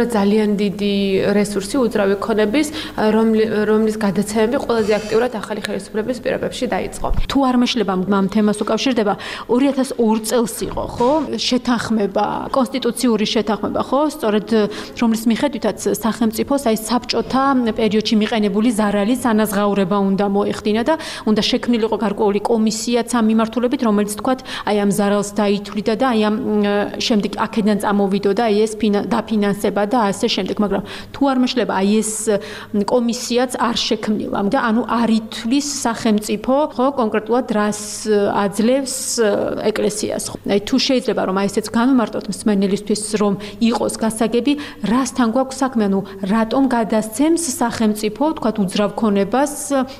ძალიან დიდი რესურსი უძრავი ქონების, რომლის გადაცემები ყველაზე აქტიურად ახალი ხელისუფლების პირობებში დაიწყო. თუ არ მეშლება ამ თემას უკავშირდება, ორი ათას ორ წელს იყო, ხო? შეთანხმება, კონსტიტუციური შეთანხმება, ხო? სწორედ რომლის მიხედვითაც სახელმწიფოს აი საბჭოთა პერიოდში მიყენებული ზარალის ანაზღაურება უნდა მოეხდინა და უნდა შექმნილიყო გარკვეული კომისიაც ამ მიმართულებით, რომელიც თქვათ აი ამ ზარალს დაითვლიდა და აი ამ შემდეგ აქედან წამოვიდოდა აი ეს დაფინანსება და ასე შემდეგ, მაგრამ თუ არ მეშლება აი ეს კომისიაც არ შექმნილა და ანუ არ ითვლის სახელმწიფო, ხო, კონკრეტულად რას აძლევს ეკლესიას. აი თუ შეიძლება რომ აი ესეც განვმარტოთ მსმენელისთვის რომ იყოს გასაგები, რასთან გვაქვს საქმე, ანუ რატომ გადასცემს სახელმწიფო, თქვათ უძრავ ქონებას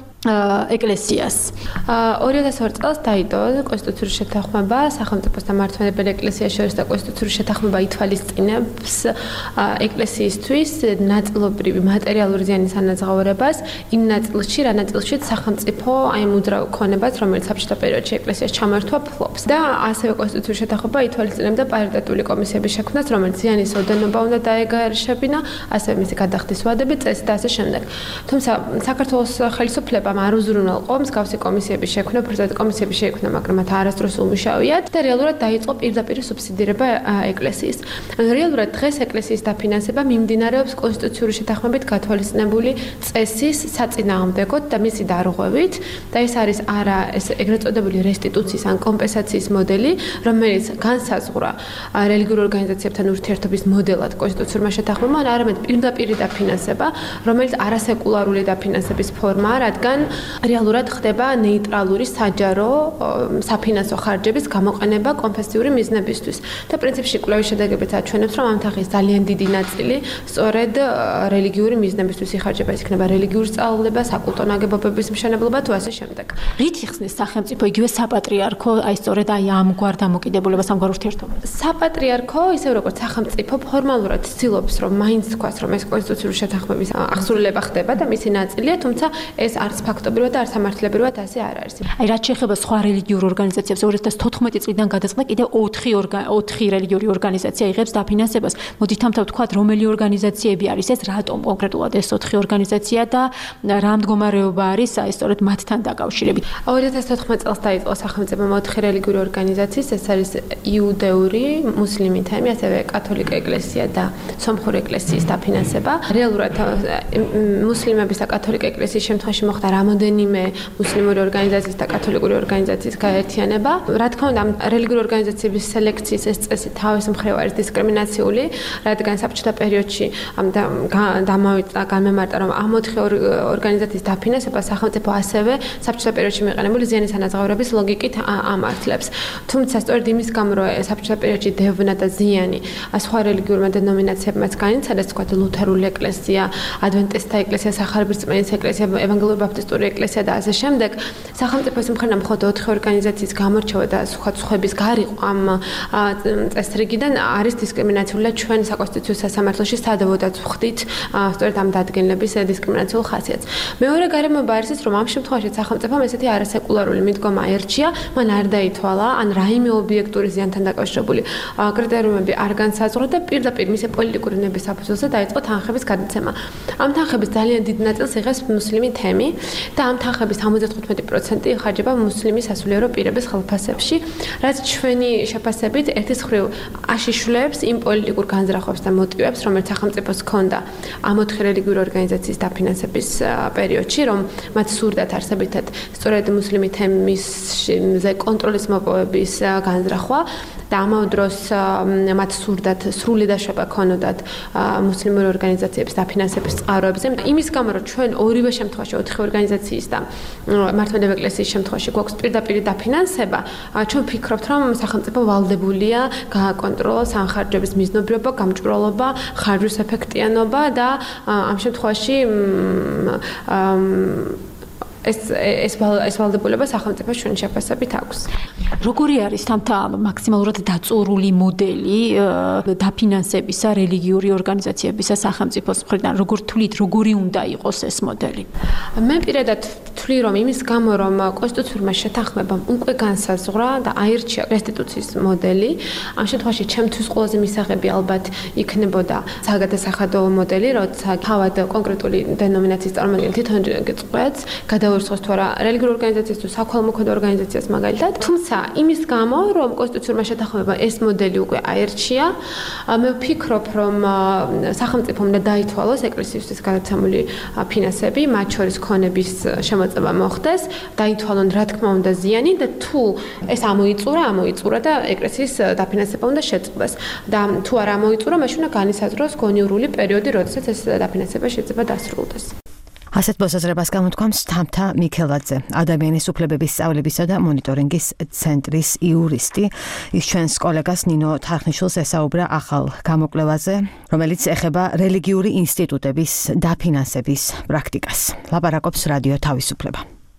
ეკლესიას. ორი ათას ორ წელს დაიდო კონსტიტუციური შეთანხმება სახელმწიფოს და მართლმადიდებელი ეკლესიას შორის და კონსტიტუციური შეთანხმება ითვალისწინებს ეკლესიისთვის ნაწილობრივი მატერიალური ზიანის ანაზღაურებას იმ ნაწილში, რა ნაწილში სახელმწიფო აი უძრავ ქონებას, რომელიც საბჭოთა პერიოდში ეკლესიას ჩამართვა ფლობს. და ასევე კონსტიტუციური შეთანხმება ითვალისწინებდა პარიტეტული კომისიების შექმნას, რომელიც ზიანის ოდენობა უნდა დაეგარშებინა, ასევე მისი გადახდის ვადები, წესი და ასე შემდეგ. თუმცა საქართველოს ხელისუფლება არ უზრუნველყო მსგავსი კომისიების შექმნა, უბრალოდ კომისიების შექმნა, მაგრამ მათ არასდროს უმუშავიათ და რეალურად დაიწყო პირდაპირ სუბსიდირება ეკლესიის. რეალურად დღეს ეკლესიის დაფინანსება მიმდინარეობს კონსტიტუციური შეთანხმებით გათვალისწინებული წესის საწინააღმდეგოდ და მისი დარღვევით და ეს არის არა ეს ეგრეთ წოდებული რესტიტუციის ან კომპენსაციის მოდელი, რომელიც განსაზღვრა რელიგიურ ორგანიზაციებთან ურთიერთობის მოდელად კონსტიტუციურმა შეთანხმებამ, არამედ პირდაპირ დაფინანსება, რომელიც არასეკულარული დაფინანსების ფორმაა, რადგან რეალურად ხდება ნეიტრალური საჯარო საფინანსო ხარჯების გამოყენება კონფესიური მიზნებისთვის. და პრინციპში კვლევის შედეგებიც აჩვენებს, რომ ამ თანხის ძალიან დიდი ნაწილი სწორედ რელიგიური მიზნებისთვის იხარჯება, ეს იქნება რელიგიური სწავლება, საკულტო ნაგებობების მშენებლობა თუ ასე შემდეგ. რით იხსნის სახელმწიფო იგივე საპატრიარქო, აი სწორედ აი ამგვარ დამოკიდებულებას, ამგვარ ურთიერთობებს? საპატრიარქო, ისე როგორც სახელმწიფო ფორმალურად ცდილობს, რომ მაინც თქვას, რომ ეს კონსტიტუციური შეთანხმების აღსრულება ხდება და მისი ნაწილია, თუმცა ეს არც ფაქტობრივად და არც სამართლებრივად ასე არ არის. აი რაც შეეხება სხვა რელიგიურ ორგანიზაციებს, ორი ათას თოთხმეტი წლიდან გადაწყდა კიდევ ოთხი რელიგიური ორგანიზაცია იღებს დაფინანსებას. მოდით ამთავრ თქვათ, რომელი ორგანიზაციები არის ეს, რატომ კონკრეტულად ეს ოთხი ორგანიზაცია და რა მდგომარეობა არის აი სწორედ მათთან დაკავშირებით. ორი ათას თოთხმეტ წელს დაიწყო სახელმწიფო ოთხი რელიგიური ორგანიზაციის, ეს არის იუდეური, მუსლიმი თემი, ასევე კათოლიკე ეკლესია და სომხური ეკლესიის დაფინანსება. რეალურად მუსლიმების და კათოლიკე ეკლესიის შემთხვევაში მოხდა რამოდენიმე მუსლიმური ორგანიზაციის და კათოლიკური ორგანიზაციის გაერთიანება. რა თქმა უნდა, რელიგიური ორგანიზაციების სელექციის ეს წესი თავის მხრივ არის დისკრიმინაციული, რადგან საბჭოთა პერიოდში დამავიწყდა განმემართა, რომ ამ ოთხი ორგანიზაციის დაფინანსება სახელმწიფო ასევე საბჭოთა პერიოდში მიყენებული ზიანის ანაზღაურების ლოგიკით ამართლებს. თუმცა სწორედ იმის გამო, რომ საბჭოთა პერიოდში დევნა და ზიანი სხვა რელიგიურმა დენომინაციებმაც განიცადეს, თქვათ ლუთერული ეკლესია, ადვენტისტთა ეკლესია, სახარებისწყლის ეკლესია, ევანგელური ბაპტისტური ეკლესია და ასე შემდეგ, სახელმწიფოს მხრიდან მხოლოდ ოთხი ორგანიზაციის გამორჩევა და სხვა სხვების გარიყო ამ წესრიგიდან არის დისკრიმინაციული და ჩვენ საკონსტიტუციო სასამართლოში სადავოდაც ვხდით სწორედ ამ დადგენილების დისკრიმინაციულ ხასიათს. მეორე გარემოება არის ის, რომ ამ შემთხვევაში სახელმწიფომ ესეთი არასეკულარული მიდგომა ერჩია, მან არ დაითვალა, ან რაიმე ობიექტური ზიანთან დაკავშირებული კრიტერიუმები არ განსაზღვრა და პირდაპირ მისი პოლიტიკური ნების საფუძველზე დაიწყო თანხების გადაცემა. ამ თანხების ძალიან დიდ ნაწილს იღებს მუსლიმი თემი და ამ თანხების ორმოცდათხუთმეტი პროცენტი იხარჯება მუსლიმი სასულიერო პირების ხელფასებში, რაც ჩვენი შეფასებით ერთის მხრივ აშიშვლებს იმ პოლიტიკურ განზრახვებს და მოტივებს, რომელიც სახელმწიფოს ჰქონდა ამ ოთხი რელიგიური ორგანიზაციის დაფინანსების პერიოდში, რომ მათ სურდათ არსებითად სწორედ მუსლიმი თემისზე კონტროლის მოპოვების განზრახვა და ამავე დროს მათ სურდათ სრული დაშვება ქონოდათ მუსლიმური ორგანიზაციების დაფინანსების წყაროებზე. იმის გამო, რომ ჩვენ ორივე შემთხვევაში ოთხი ორგანიზაციის და მართლმადიდებელი ეკლესიის შემთხვევაში გვაქვს პირდაპირ დაფინანსება, ჩვენ ვფიქრობთ, რომ სახელმწიფო ვალდებულია გააკონტროლოს ანხარჯების მიზნობრიობა, გამჭვირვალობა, ხარჯვის ეფექტიანობა და ამ შემთხვევაში ეს ეს ეს ვალდებულება სახელმწიფოს ჩვენ შეფასებით აქვს. როგორი არის თამთა მაქსიმალურად დაწურული მოდელი დაფინანსებისა რელიგიური ორგანიზაციებისა სახელმწიფოს მხრიდან? როგორ თვლით, როგორი უნდა იყოს ეს მოდელი? მე პირადად ვთვლი რომ იმის გამო რომ კონსტიტუციურმა შეთანხმებამ უკვე განსაზღვრა და აირჩია რესტიტუციის მოდელი, ამ შემთხვევაში ჩემთვის ყველაზე მისაღები ალბათ იქნებოდა საგადასახადო მოდელი, როცა თავად კონკრეტული დენომინაციის წარმომადგენელი თვითონ გწყვეტს, გადავერცხოს თუ არა რელიგიურ ორგანიზაციას თუ საქველმოქმედო ორგანიზაციას მაგალითად. თუმცა იმის გამო რომ კონსტიტუციურმა შეთანხმებამ ეს მოდელი უკვე აირჩია, მე ვფიქრობ რომ სახელმწიფომ უნდა დაითვალოს ეკლესიისთვის გადაცემული ფინანსები, მათ შორის ქონების შემოწმება მოხდეს, დაითვალონ რა თქმა უნდა ზიანი და თუ ეს ამოიწურა, ამოიწურა და ეკლესიის დაფინანსება უნდა შეწყდეს. და თუ არ ამოიწურა, მაშინ უნდა განისაზღვროს გონიურული პერიოდი, როდესაც ეს დაფინანსება შეიძლება დასრულდეს. ასეთ მოსაზრებას გამოთქვამს თამთა მიქელაძე, ადამიანის უფლებების სწავლებისა და მონიტორინგის ცენტრის იურისტი. ის ჩვენს კოლეგას ნინო თარხნიშვილს ესაუბრა ახალ გამოკვლევაზე, რომელიც ეხება რელიგიური ინსტიტუტების დაფინანსების პრაქტიკას. ლაპარაკობს რადიო თავისუფლება.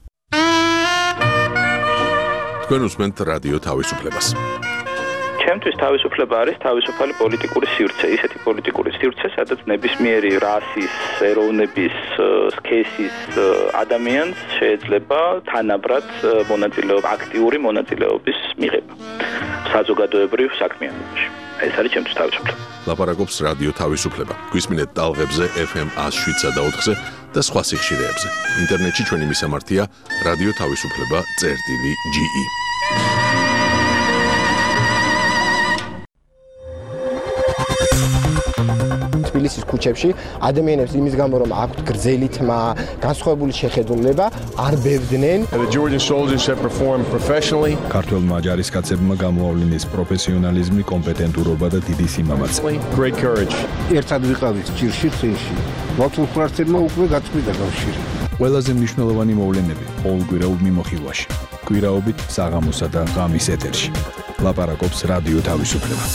თქვენ უსმენთ რადიო თავისუფლებას. ჩემთვის თავისუფლება არის თავისუფალი პოლიტიკური სივრცე, ისეთი პოლიტიკური სივრცე, სადაც ნებისმიერი რასის, ეროვნების, სქესის ადამიანს შეიძლება თანაბრად მონაწილეობა, აქტიური მონაწილეობის მიღება საზოგადოებრივ საქმიანობაში. ეს არის ჩემთვის თავისუფლება. ლაპარაკობს რადიო თავისუფლება. გვისმინეთ ტალღებზე ეფ ემ ათს შვიდსა და ოთხზე და სხვა სიხშირეებზე. ინტერნეტში ჩვენი მისამართია რადიო თავისუფლება წერტილი ჯი ი. თბილისის ქუჩებში ადამიანებს იმის გამო რომ აქვთ გრძელი თმა, განსხვავებული შეხედულება, არ ბევდნენ. The Georgian soldiers have performed professionally. ქართველმა ჯარისკაცებმა გამოავლინეს პროფესიონალიზმი, კომპეტენტურობა და დიდი სიმამაცე. Great courage. ერთად ვიყავით ჭირში წინში. მათულ ფრართებმა უკვე გაწყვიტა კავშირი. ყველაზე მნიშვნელოვანი მოვლენები ყოველკვირეულ მიმოხილვაში. კვირაობით საღამოსა და ღამის ეთერში. ლაპარაკობს რადიო თავისუფლება.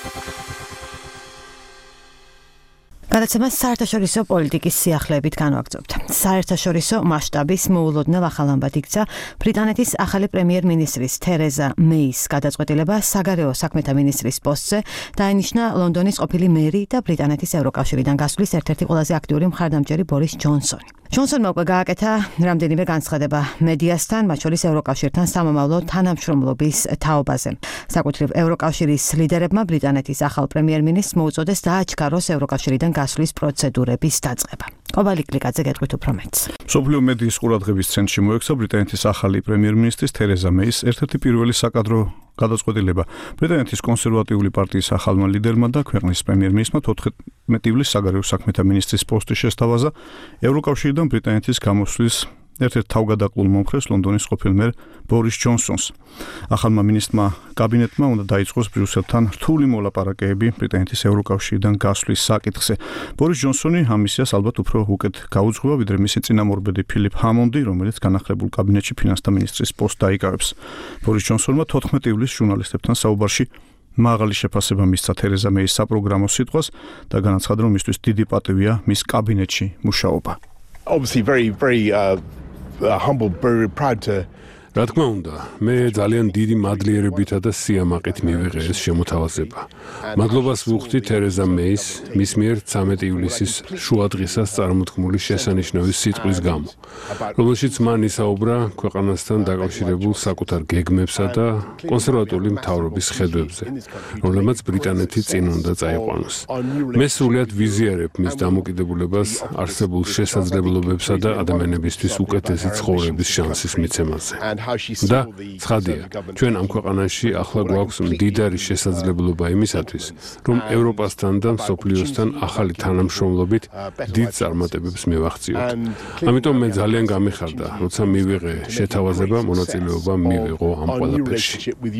გადაცემას საერთაშორისო პოლიტიკის სიახლეებით განვაგრძობთ. საერთაშორისო მასშტაბის მოულოდნელ ახალ ამბად იქცა ბრიტანეთის ახალი პრემიერ-მინისტრის თერეზა მეის გადაწყვეტილება საგარეო საქმეთა მინისტრის პოსტზე დაენიშნა ლონდონის ყოფილი მერი და ბრიტანეთის ევროკავშირიდან გასვლის ერთ-ერთი ყველაზე აქტიური მხარდამჭერი ბორის ჯონსონი. ჯონსონმა უკვე გააკეთა რამდენიმე განცხადება მედიასთან, მათ შორის ევროკავშირთან სამომავლო თანამშრომლობის თაობაზე. საკუთრივ ევროკავშირის ლიდერებმა ბრიტანეთის ახალ პრემიერ-მინისტრს მოუწოდეს დააჩქაროს ევროკავშირიდან გასვლის პროცედურების დაწყება. ყოფილი კლიკაძე გეტყვით უფრო მეტს. მსოფლიო მედიის ყურადღების ცენტრში მოექცა ბრიტანეთის ახალი პრემიერ-მინისტრის თერეზა მეის ერთ-ერთი პირველი საკადრო გადაწყვეტილება. ბრიტანეთის კონსერვატიული პარტიის ახალმა ლიდერმა და ქვეყნის პრემიერ-მინისტრმა თოთხმეტი ივლისს საგარეო საქმეთა მინისტრის პოსტი შესთავაზა ევროკავშირიდან ბრიტანეთის გამოსვლის ერთ-ერთ თავგადაყრულ მომხრეს ლონდონის ყოფილ მერ ბორის ჯონსონს. ახალმა მინისტრმა კაბინეტმა უნდა დაიწყოს ბრიუსელთან რთული მოლაპარაკებები ბრიტანეთის ევროკავშირიდან გასვლის საკითხზე. ბორის ჯონსონი ამ მისიას ალბათ უფრო უკეთ გაუძღვება, ვიდრე მისი წინამორბედი ფილიპ ჰამონდი, რომელიც განახლებულ კაბინეტში ფინანსთა მინისტრის პოსტს დაიკავებს. ბორის ჯონსონმა თოთხმეტი ივლისს ჟურნალისტებთან საუბარში მაღალი შეფასება მისცა თერეზა მეის საპროგრამო სიტყვას და განაცხადა, რომ მისთვის დიდი პატივია მის კაბინეტში მუშაობა. Obviously very very uh, uh, humble, very proud to რა თქმა უნდა, მე ძალიან დიდი მადლიერებითა და სიამაყით მივიღე ეს შემოთავაზება. მადლობას ვუხდი თერეზა მეის, მის მიერ ცამეტი ივლისის შუადღისას წარმოთქმული შესანიშნავი სიტყვის გამო, რომელშიც მან ისაუბრა ქვეყანასთან დაკავშირებულ საკუთარ გეგმებსა და კონსერვატული მთავრობის ხედვებზე, რომლებმაც ბრიტანეთი წინ უნდა წაიყვანოს. მე სრულად ვიზიარებ მის დამოკიდებულებას არსებულ შესაძლებლობებსა და ადამიანებისთვის უკეთესი ცხოვრების შანსის მიცემაზე. და ცხადია, ჩვენ ამ ქვეყანაში ახლა გვაქვს მდიდარი შესაძლებლობა იმისათვის, რომ ევროპასთან და მსოფლიოსთან ახალი თანამშრომლობით დიდ წარმატებებს მივაღწიოთ. ამიტომ მე ძალიან გამიხარდა, როცა მივიღე შეთავაზება მონაწილეობა მივიღო ამ ყველაფერში.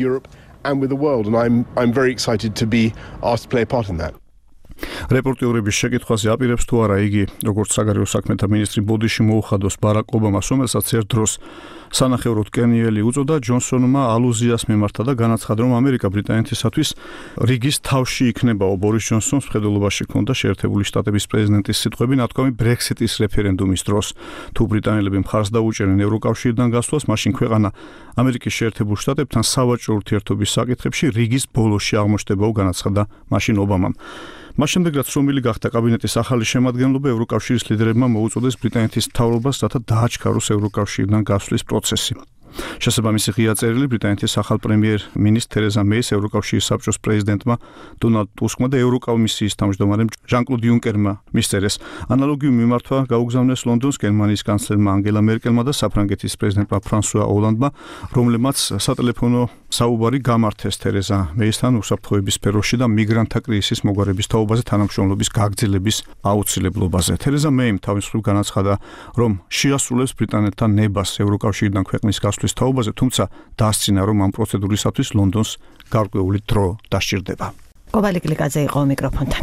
რეპორტიორების შეკითხვაზე აპირებს თუ არა იგი, როგორც საგარეო საქმეთა მინისტრი ბოდიში მოუხადოს ბარაკ ობამას, რომელსაც ერთ დროს სანახევროდ კენიელი უწოდა, ჯონსონმა ალუზიას მიმართა და განაცხადა, რომ ამერიკა ბრიტანეთისათვის რიგის თავში იქნებაო. ბორის ჯონსონს მხედველობაში ჰქონდა შეერთებული შტატების პრეზიდენტის სიტყვები ნათქვამი ბრექსიტის რეფერენდუმის დროს. თუ ბრიტანელები მხარს დაუჭერენ ევროკავშირიდან გასვლას, მაშინ ქვეყანა ამერიკის შეერთებულ შტატებთან სავაჭრო ურთიერთობის საკითხებში რიგის ბოლოში აღმოჩნდებაო, განაცხადა მაშინ ობამამ. მას შემდეგ შემდეგ რაც შრომილი გახდა კაბინეტის ახალი შემადგენლობა, ევროკავშირის ლიდერებმა მოუწოდეს ბრიტანეთის მთავრობას, რათა დააჩქაროს ევროკავშირიდან გასვლის პროცესი. შესაბამისი ღია წერილი ბრიტანეთის ახალ პრემიერ-მინისტრ თერეზა მეის ევროკავშირის საბჭოს პრეზიდენტმა დონალდ ტუსკმა და ევროკომისიის თავმჯდომარემ ჟან-კლოდ იუნკერმა მისწერეს. ანალოგიურ მიმართვა გაუგზავნეს ლონდონს გერმანიის კანცლერმა ანგელა მერკელმა და საფრანგეთის პრეზიდენტმა ფრანსუა ოლანდმა, რომლებმაც სატელეფონო საუბარი გამართეს თერეზა მეისთან უსაფრთხოების სფეროში და მიგრანტთა კრიზისის მოგვარების თაობაზე თანამშრომლობის გაგრძელების აუცილებლობაზე. თერეზა მეიმ თავის მხრივ განაცხადა, რომ შეასრულებს ბრიტანეთთან ნებას ევროკავშირიდან ქვეყნის გასვლის თაობაზე, თუმცა დასცინა, რომ ამ პროცედურისათვის ლონდონს გარკვეული დრო დასჭირდება. კობალი გლიკაძე იყო მიკროფონთან.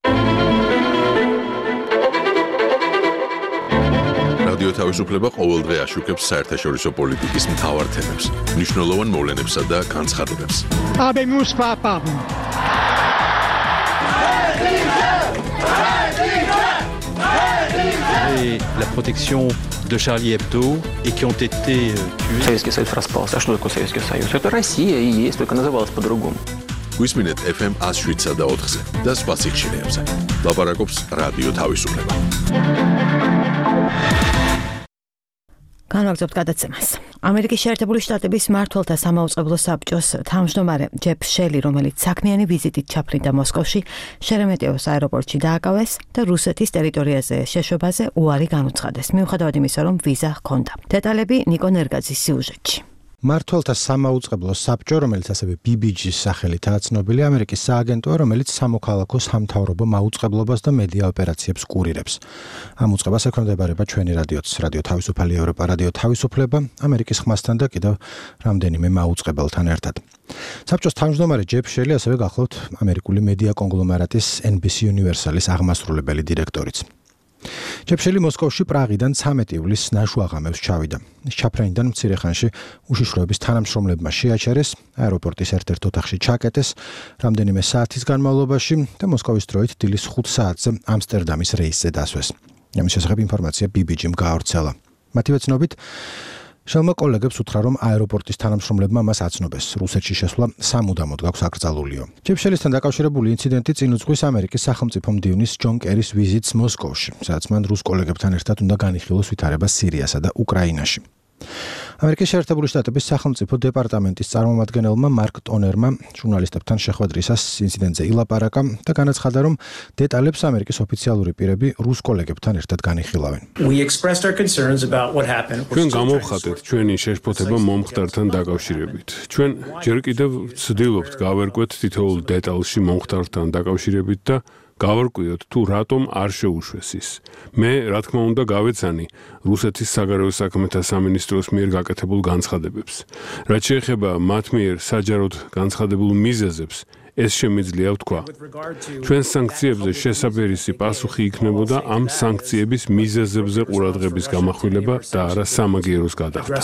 რადიო თავისუფლება ყოველდღე აშუქებს საერთაშორისო პოლიტიკის მთავარ თემებს, მნიშვნელოვან მოვლენებსა და განცხადებებს. La protection de Charlie Hebdo et qui ont été tués. Советский Союз распался. А что такое Советский Союз? Это Россия и есть, только называлась по-другому. გვისმინეთ эф эм one oh seven და four-ზე და სხვა სიხშირეებზე. ლაპარაკობს რადიო თავისუფლება. განვაგრძობთ გადაცემას. ამერიკის შეერთებული შტატების მმართველთა სამაუწყებლო საბჭოს თავმჯდომარე ჯეფ შელი, რომელიც საქმიანი ვიზიტით ჩაფრინდა მოსკოვში, შერემეტიევოს აეროპორტში დააკავეს და რუსეთის ტერიტორიაზე შეშვებაზე უარი განუცხადეს, მიუხედავად იმისა, რომ ვიზა ჰქონდა. დეტალები ნიკო ნერგაძის სიუჟეტში. მმართველთა სამაუწყებლო საბჭო, რომელიც ასევე ბი ბი ჯის სახელითაა ცნობილი, ამერიკის სააგენტოა, რომელიც სამოქალაქო სამთავრობო მაუწყებლობას და მედია ოპერაციებს კურირებს. ამ უწყებას ექვემდებარება ჩვენი რადიოც, რადიო თავისუფალი ევროპა, რადიო თავისუფლება, ამერიკის ხმასთან და კიდევ რამდენიმე მაუწყებელთან ერთად. საბჭოს თავმჯდომარე ჯეფ შელი ასევე გახლავთ ამერიკული მედია კონგლომერატის ენ ბი სი Universal-ის აღმასრულებელი დირექტორიც. ჯეფ შელი მოსკოვში პრაღიდან ცამეტი ივლისს ნაშუაღამებს ჩავიდა. ის ჩაფრენიდან მცირე ხანში უშიშროების თანამშრომლებმა შეაჩერეს, აეროპორტის ერთ-ერთ ოთახში ჩაკეტეს რამდენიმე საათის განმავლობაში და მოსკოვის დროით დილის ხუთ საათზე ამსტერდამის რეისზე დასვეს. ამის შესახებ ინფორმაცია ბი ბი ჯიმ გაავრცელა. მათივე ცნობით, შელმა კოლეგებს უთხრა, რომ აეროპორტის თანამშრომლებმა მას აცნობეს. რუსეთში შესვლა სამუდამოდ გაქვს აკრძალულიო. ჯეფ შელისთან დაკავშირებული ინციდენტი წინ უძღვის ამერიკის სახელმწიფო მდივნის ჯონ კერის ვიზიტს მოსკოვში, სადაც მან რუს კოლეგებთან ერთად უნდა განიხილოს ვითარება სირიასა და უკრაინაში. ამერიკის შეერთებული შტატების სახელმწიფო დეპარტამენტის წარმომადგენელმა მარკ ტონერმა ჟურნალისტებთან შეხვედრისას ინციდენტზე ილაპარაკა და განაცხადა, რომ დეტალებს ამერიკის ოფიციალური პირები რუს კოლეგებთან ერთად განიხილავენ. ჩვენ გამოვხატეთ ჩვენი შეშფოთება მომხდართან დაკავშირებით. ჩვენ ჯერ კიდევ ვცდილობთ გავერკვეთ თითოეულ დეტალში მომხდართან დაკავშირებით და გავარკვიოთ თუ რატომ არ შეუშვეს ის. მე, რა თქმა უნდა, გავეცანი რუსეთის საგარეო საქმეთა სამინისტროს მიერ გაკეთებულ განცხადებებს. რაც შეეხება მათ მიერ საჯაროდ განცხადებულ მიზეზებს, ეს შემიძლია ვთქვა. ჩვენ სანქციებზე შესაბერისი პასუხი იქნებოდა ამ სანქციების მიზეზებზე ყურადღების გამახვილება და არა სამაგიეროს გადახდა.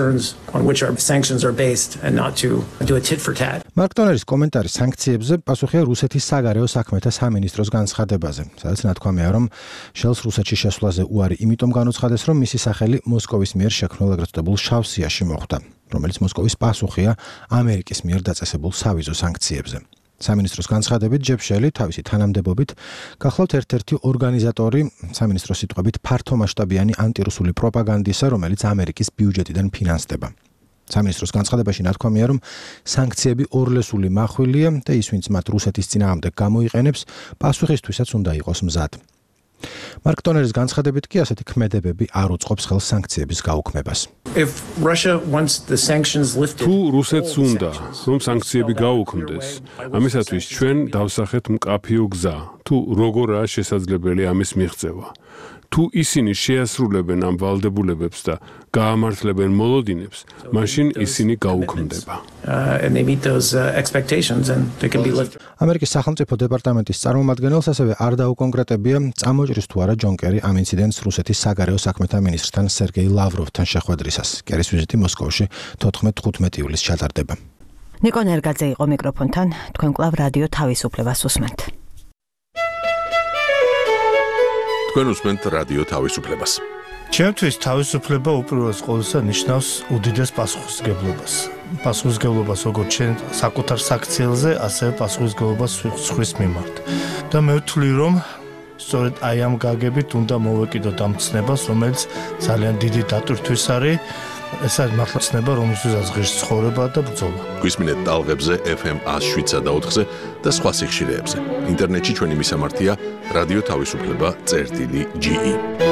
მარკ ტონერის კომენტარი სანქციებზე პასუხია რუსეთის საგარეო საქმეთა სამინისტროს განცხადებაზე, სადაც ნათქვამია, რომ შელს რუსეთში შესვლაზე უარი იმიტომ განუცხადეს, რომ მისი სახელი მოსკოვის მიერ შექმნილ ეგრეთ წოდებულ შავ სიაში მოხვდა, რომელიც მოსკოვის პასუხია ამერიკის მიერ დაწესებულ სავიზო სანქციებზე. სამინისტროს განცხადებით, ჯეფ შელი თავისი თანამდებობით გახლავთ ერთ-ერთი ორგანიზატორი სამინისტროს სიტყვებით ფართომასშტაბიანი ანტირუსული პროპაგანდისა, რომელიც ამერიკის ბიუჯეტიდან ფინანსდება. სამინისტროს განცხადებაში ნათქვამია, რომ სანქციები ორლესული მახვილია და ის, ვინც მათ რუსეთის წინააღმდეგ გამოიყენებს, პასუხისთვისაც უნდა იყოს მზად. მარკ ტონერის განცხადებით კი ასეთი ქმედებები არ უწყობს ხელს სანქციების გაუქმებას. თუ რუსეთს უნდა, რომ სანქციები გაუქმდეს, ამისათვის ჩვენ დავსახეთ მკაფიო გზა, თუ როგორაა შესაძლებელი ამის მიღწევა. თუ ისინი შეასრულებენ ამ ვალდებულებებს და გაამართლებენ მოლოდინებს, მაშინ ისინი გაუქმდება. ამერიკის სახელმწიფო დეპარტამენტის წარმომადგენელს ასევე არ დაუკონკრეტებია, წამოჭრის თუ არა ჯონ კერი ამ ინციდენტს რუსეთის საგარეო საქმეთა მინისტრთან სერგეი ლავროვთან შეხვედრისას. კერის ვიზიტი მოსკოვში თოთხმეტ ხუთმეტ ივლისს ჩატარდება. ნიკო ნერგაძე იყო მიკროფონთან, თქვენ კვლავ რადიო თავისუფლებას უსმენთ. თქვენ უსმენთ რადიო თავისუფლებას. ჩემთვის თავისუფლება უპირველეს ყოვლისა ნიშნავს უდიდეს პასუხისმგებლობას. პასუხისმგებლობას როგორც ჩვენ საკუთარ საქციელზე, ასევე პასუხისმგებლობას სხვის მიმართ. და მე ვთვლი რომ სწორედ აი ამ გაგებით უნდა მოვეკიდოთ ამ ცნებას, რომელიც ძალიან დიდი დატვირთვის არის. ეს არის მართლა ცნება, რომელსაც ღირს ცხოვრება და ბრძოლა. გვისმინეთ ტალღებზე ეფ ემ one oh seven point four-ზე და სხვა სიხშირეებზე. ინტერნეტში ჩვენი მისამართია რადიო თავისუფლება წერტილი ჯი ი.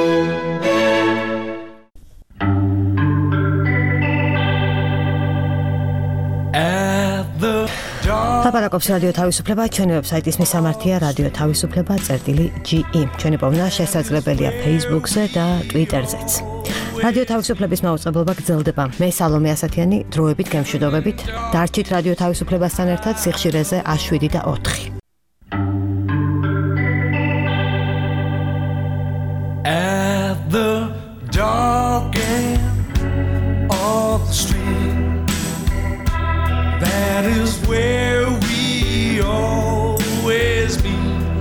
ლაპარაკობს რადიო თავისუფლება, ჩვენი ვებსაიტის მისამართია რადიო თავისუფლება წერტილი ჯი ი. ჩვენი პოვნა შესაძლებელია Facebook-ზე და Twitter-ზეც. რადიო თავისუფლების მაუწყებლობა გრძელდება. მე სალომე ასათიანი, დროებით გემშვიდობებით. დარჩით რადიო თავისუფლებასთან ერთად სიხშირეზე one seven და four. At the dark end of the street, that is where we always be,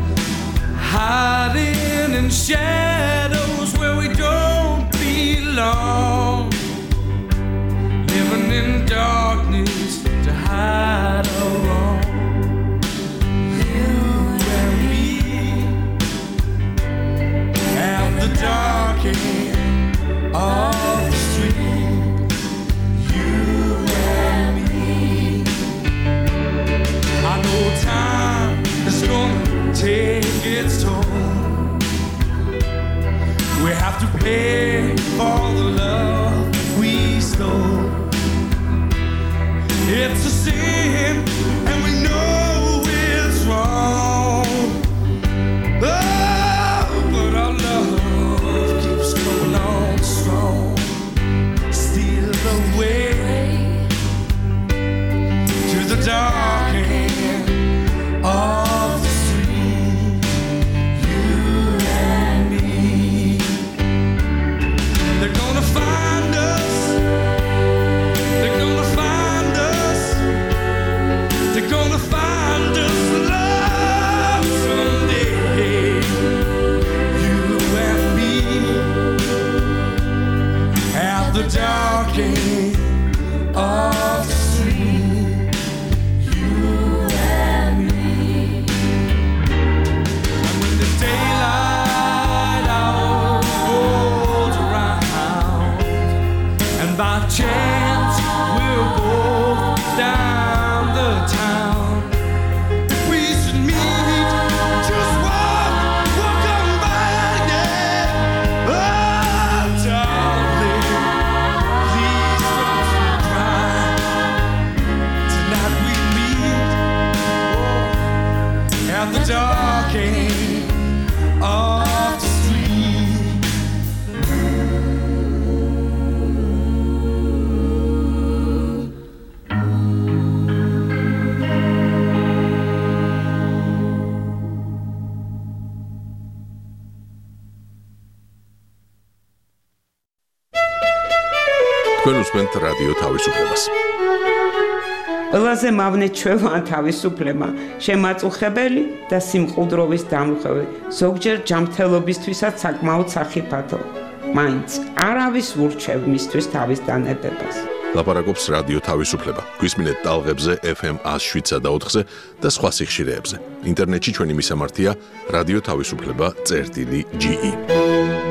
hiding in shadows where we don't belong, living in darkness to hide our wrong. You and me at the dark end of the street. You and me. I know time is gonna take its toll. We have to pay for the love we stole. It's a sin and we know it's wrong. Oh, but our love keeps going on strong. Steal the way to the dark end of the street. You and me. They're gonna find us. They're gonna find us. They're gonna find us love someday. You and me at the dark end of the street. You and me. And when the daylight hour rolls around, and by chance we'll go down the town, we should meet, just walk, walk on by, yeah. Oh, darling, please don't you cry. Tonight we meet oh, at the dark end of the street. თქვენ უსმენთ რადიო თავისუფლებას. ყველაზე მავნე ჩვევაა თავისუფლება, შემაწუხებელი და სიმყუდროვის დამხევი, ზოგჯერ ჯანმრთელობისთვისაც საკმაოდ სახიფათო. მაინც არავის ურჩევ მისთვის თავის დანებებას. ლაპარაკობს რადიო თავისუფლება. გვისმინეთ ტალღებზე ეფ ემ one oh seven point four-ზე და სხვა სიხშირეებზე. ინტერნეტში ჩვენი მისამართია რადიო თავისუფლება წერტილი ჯი ი.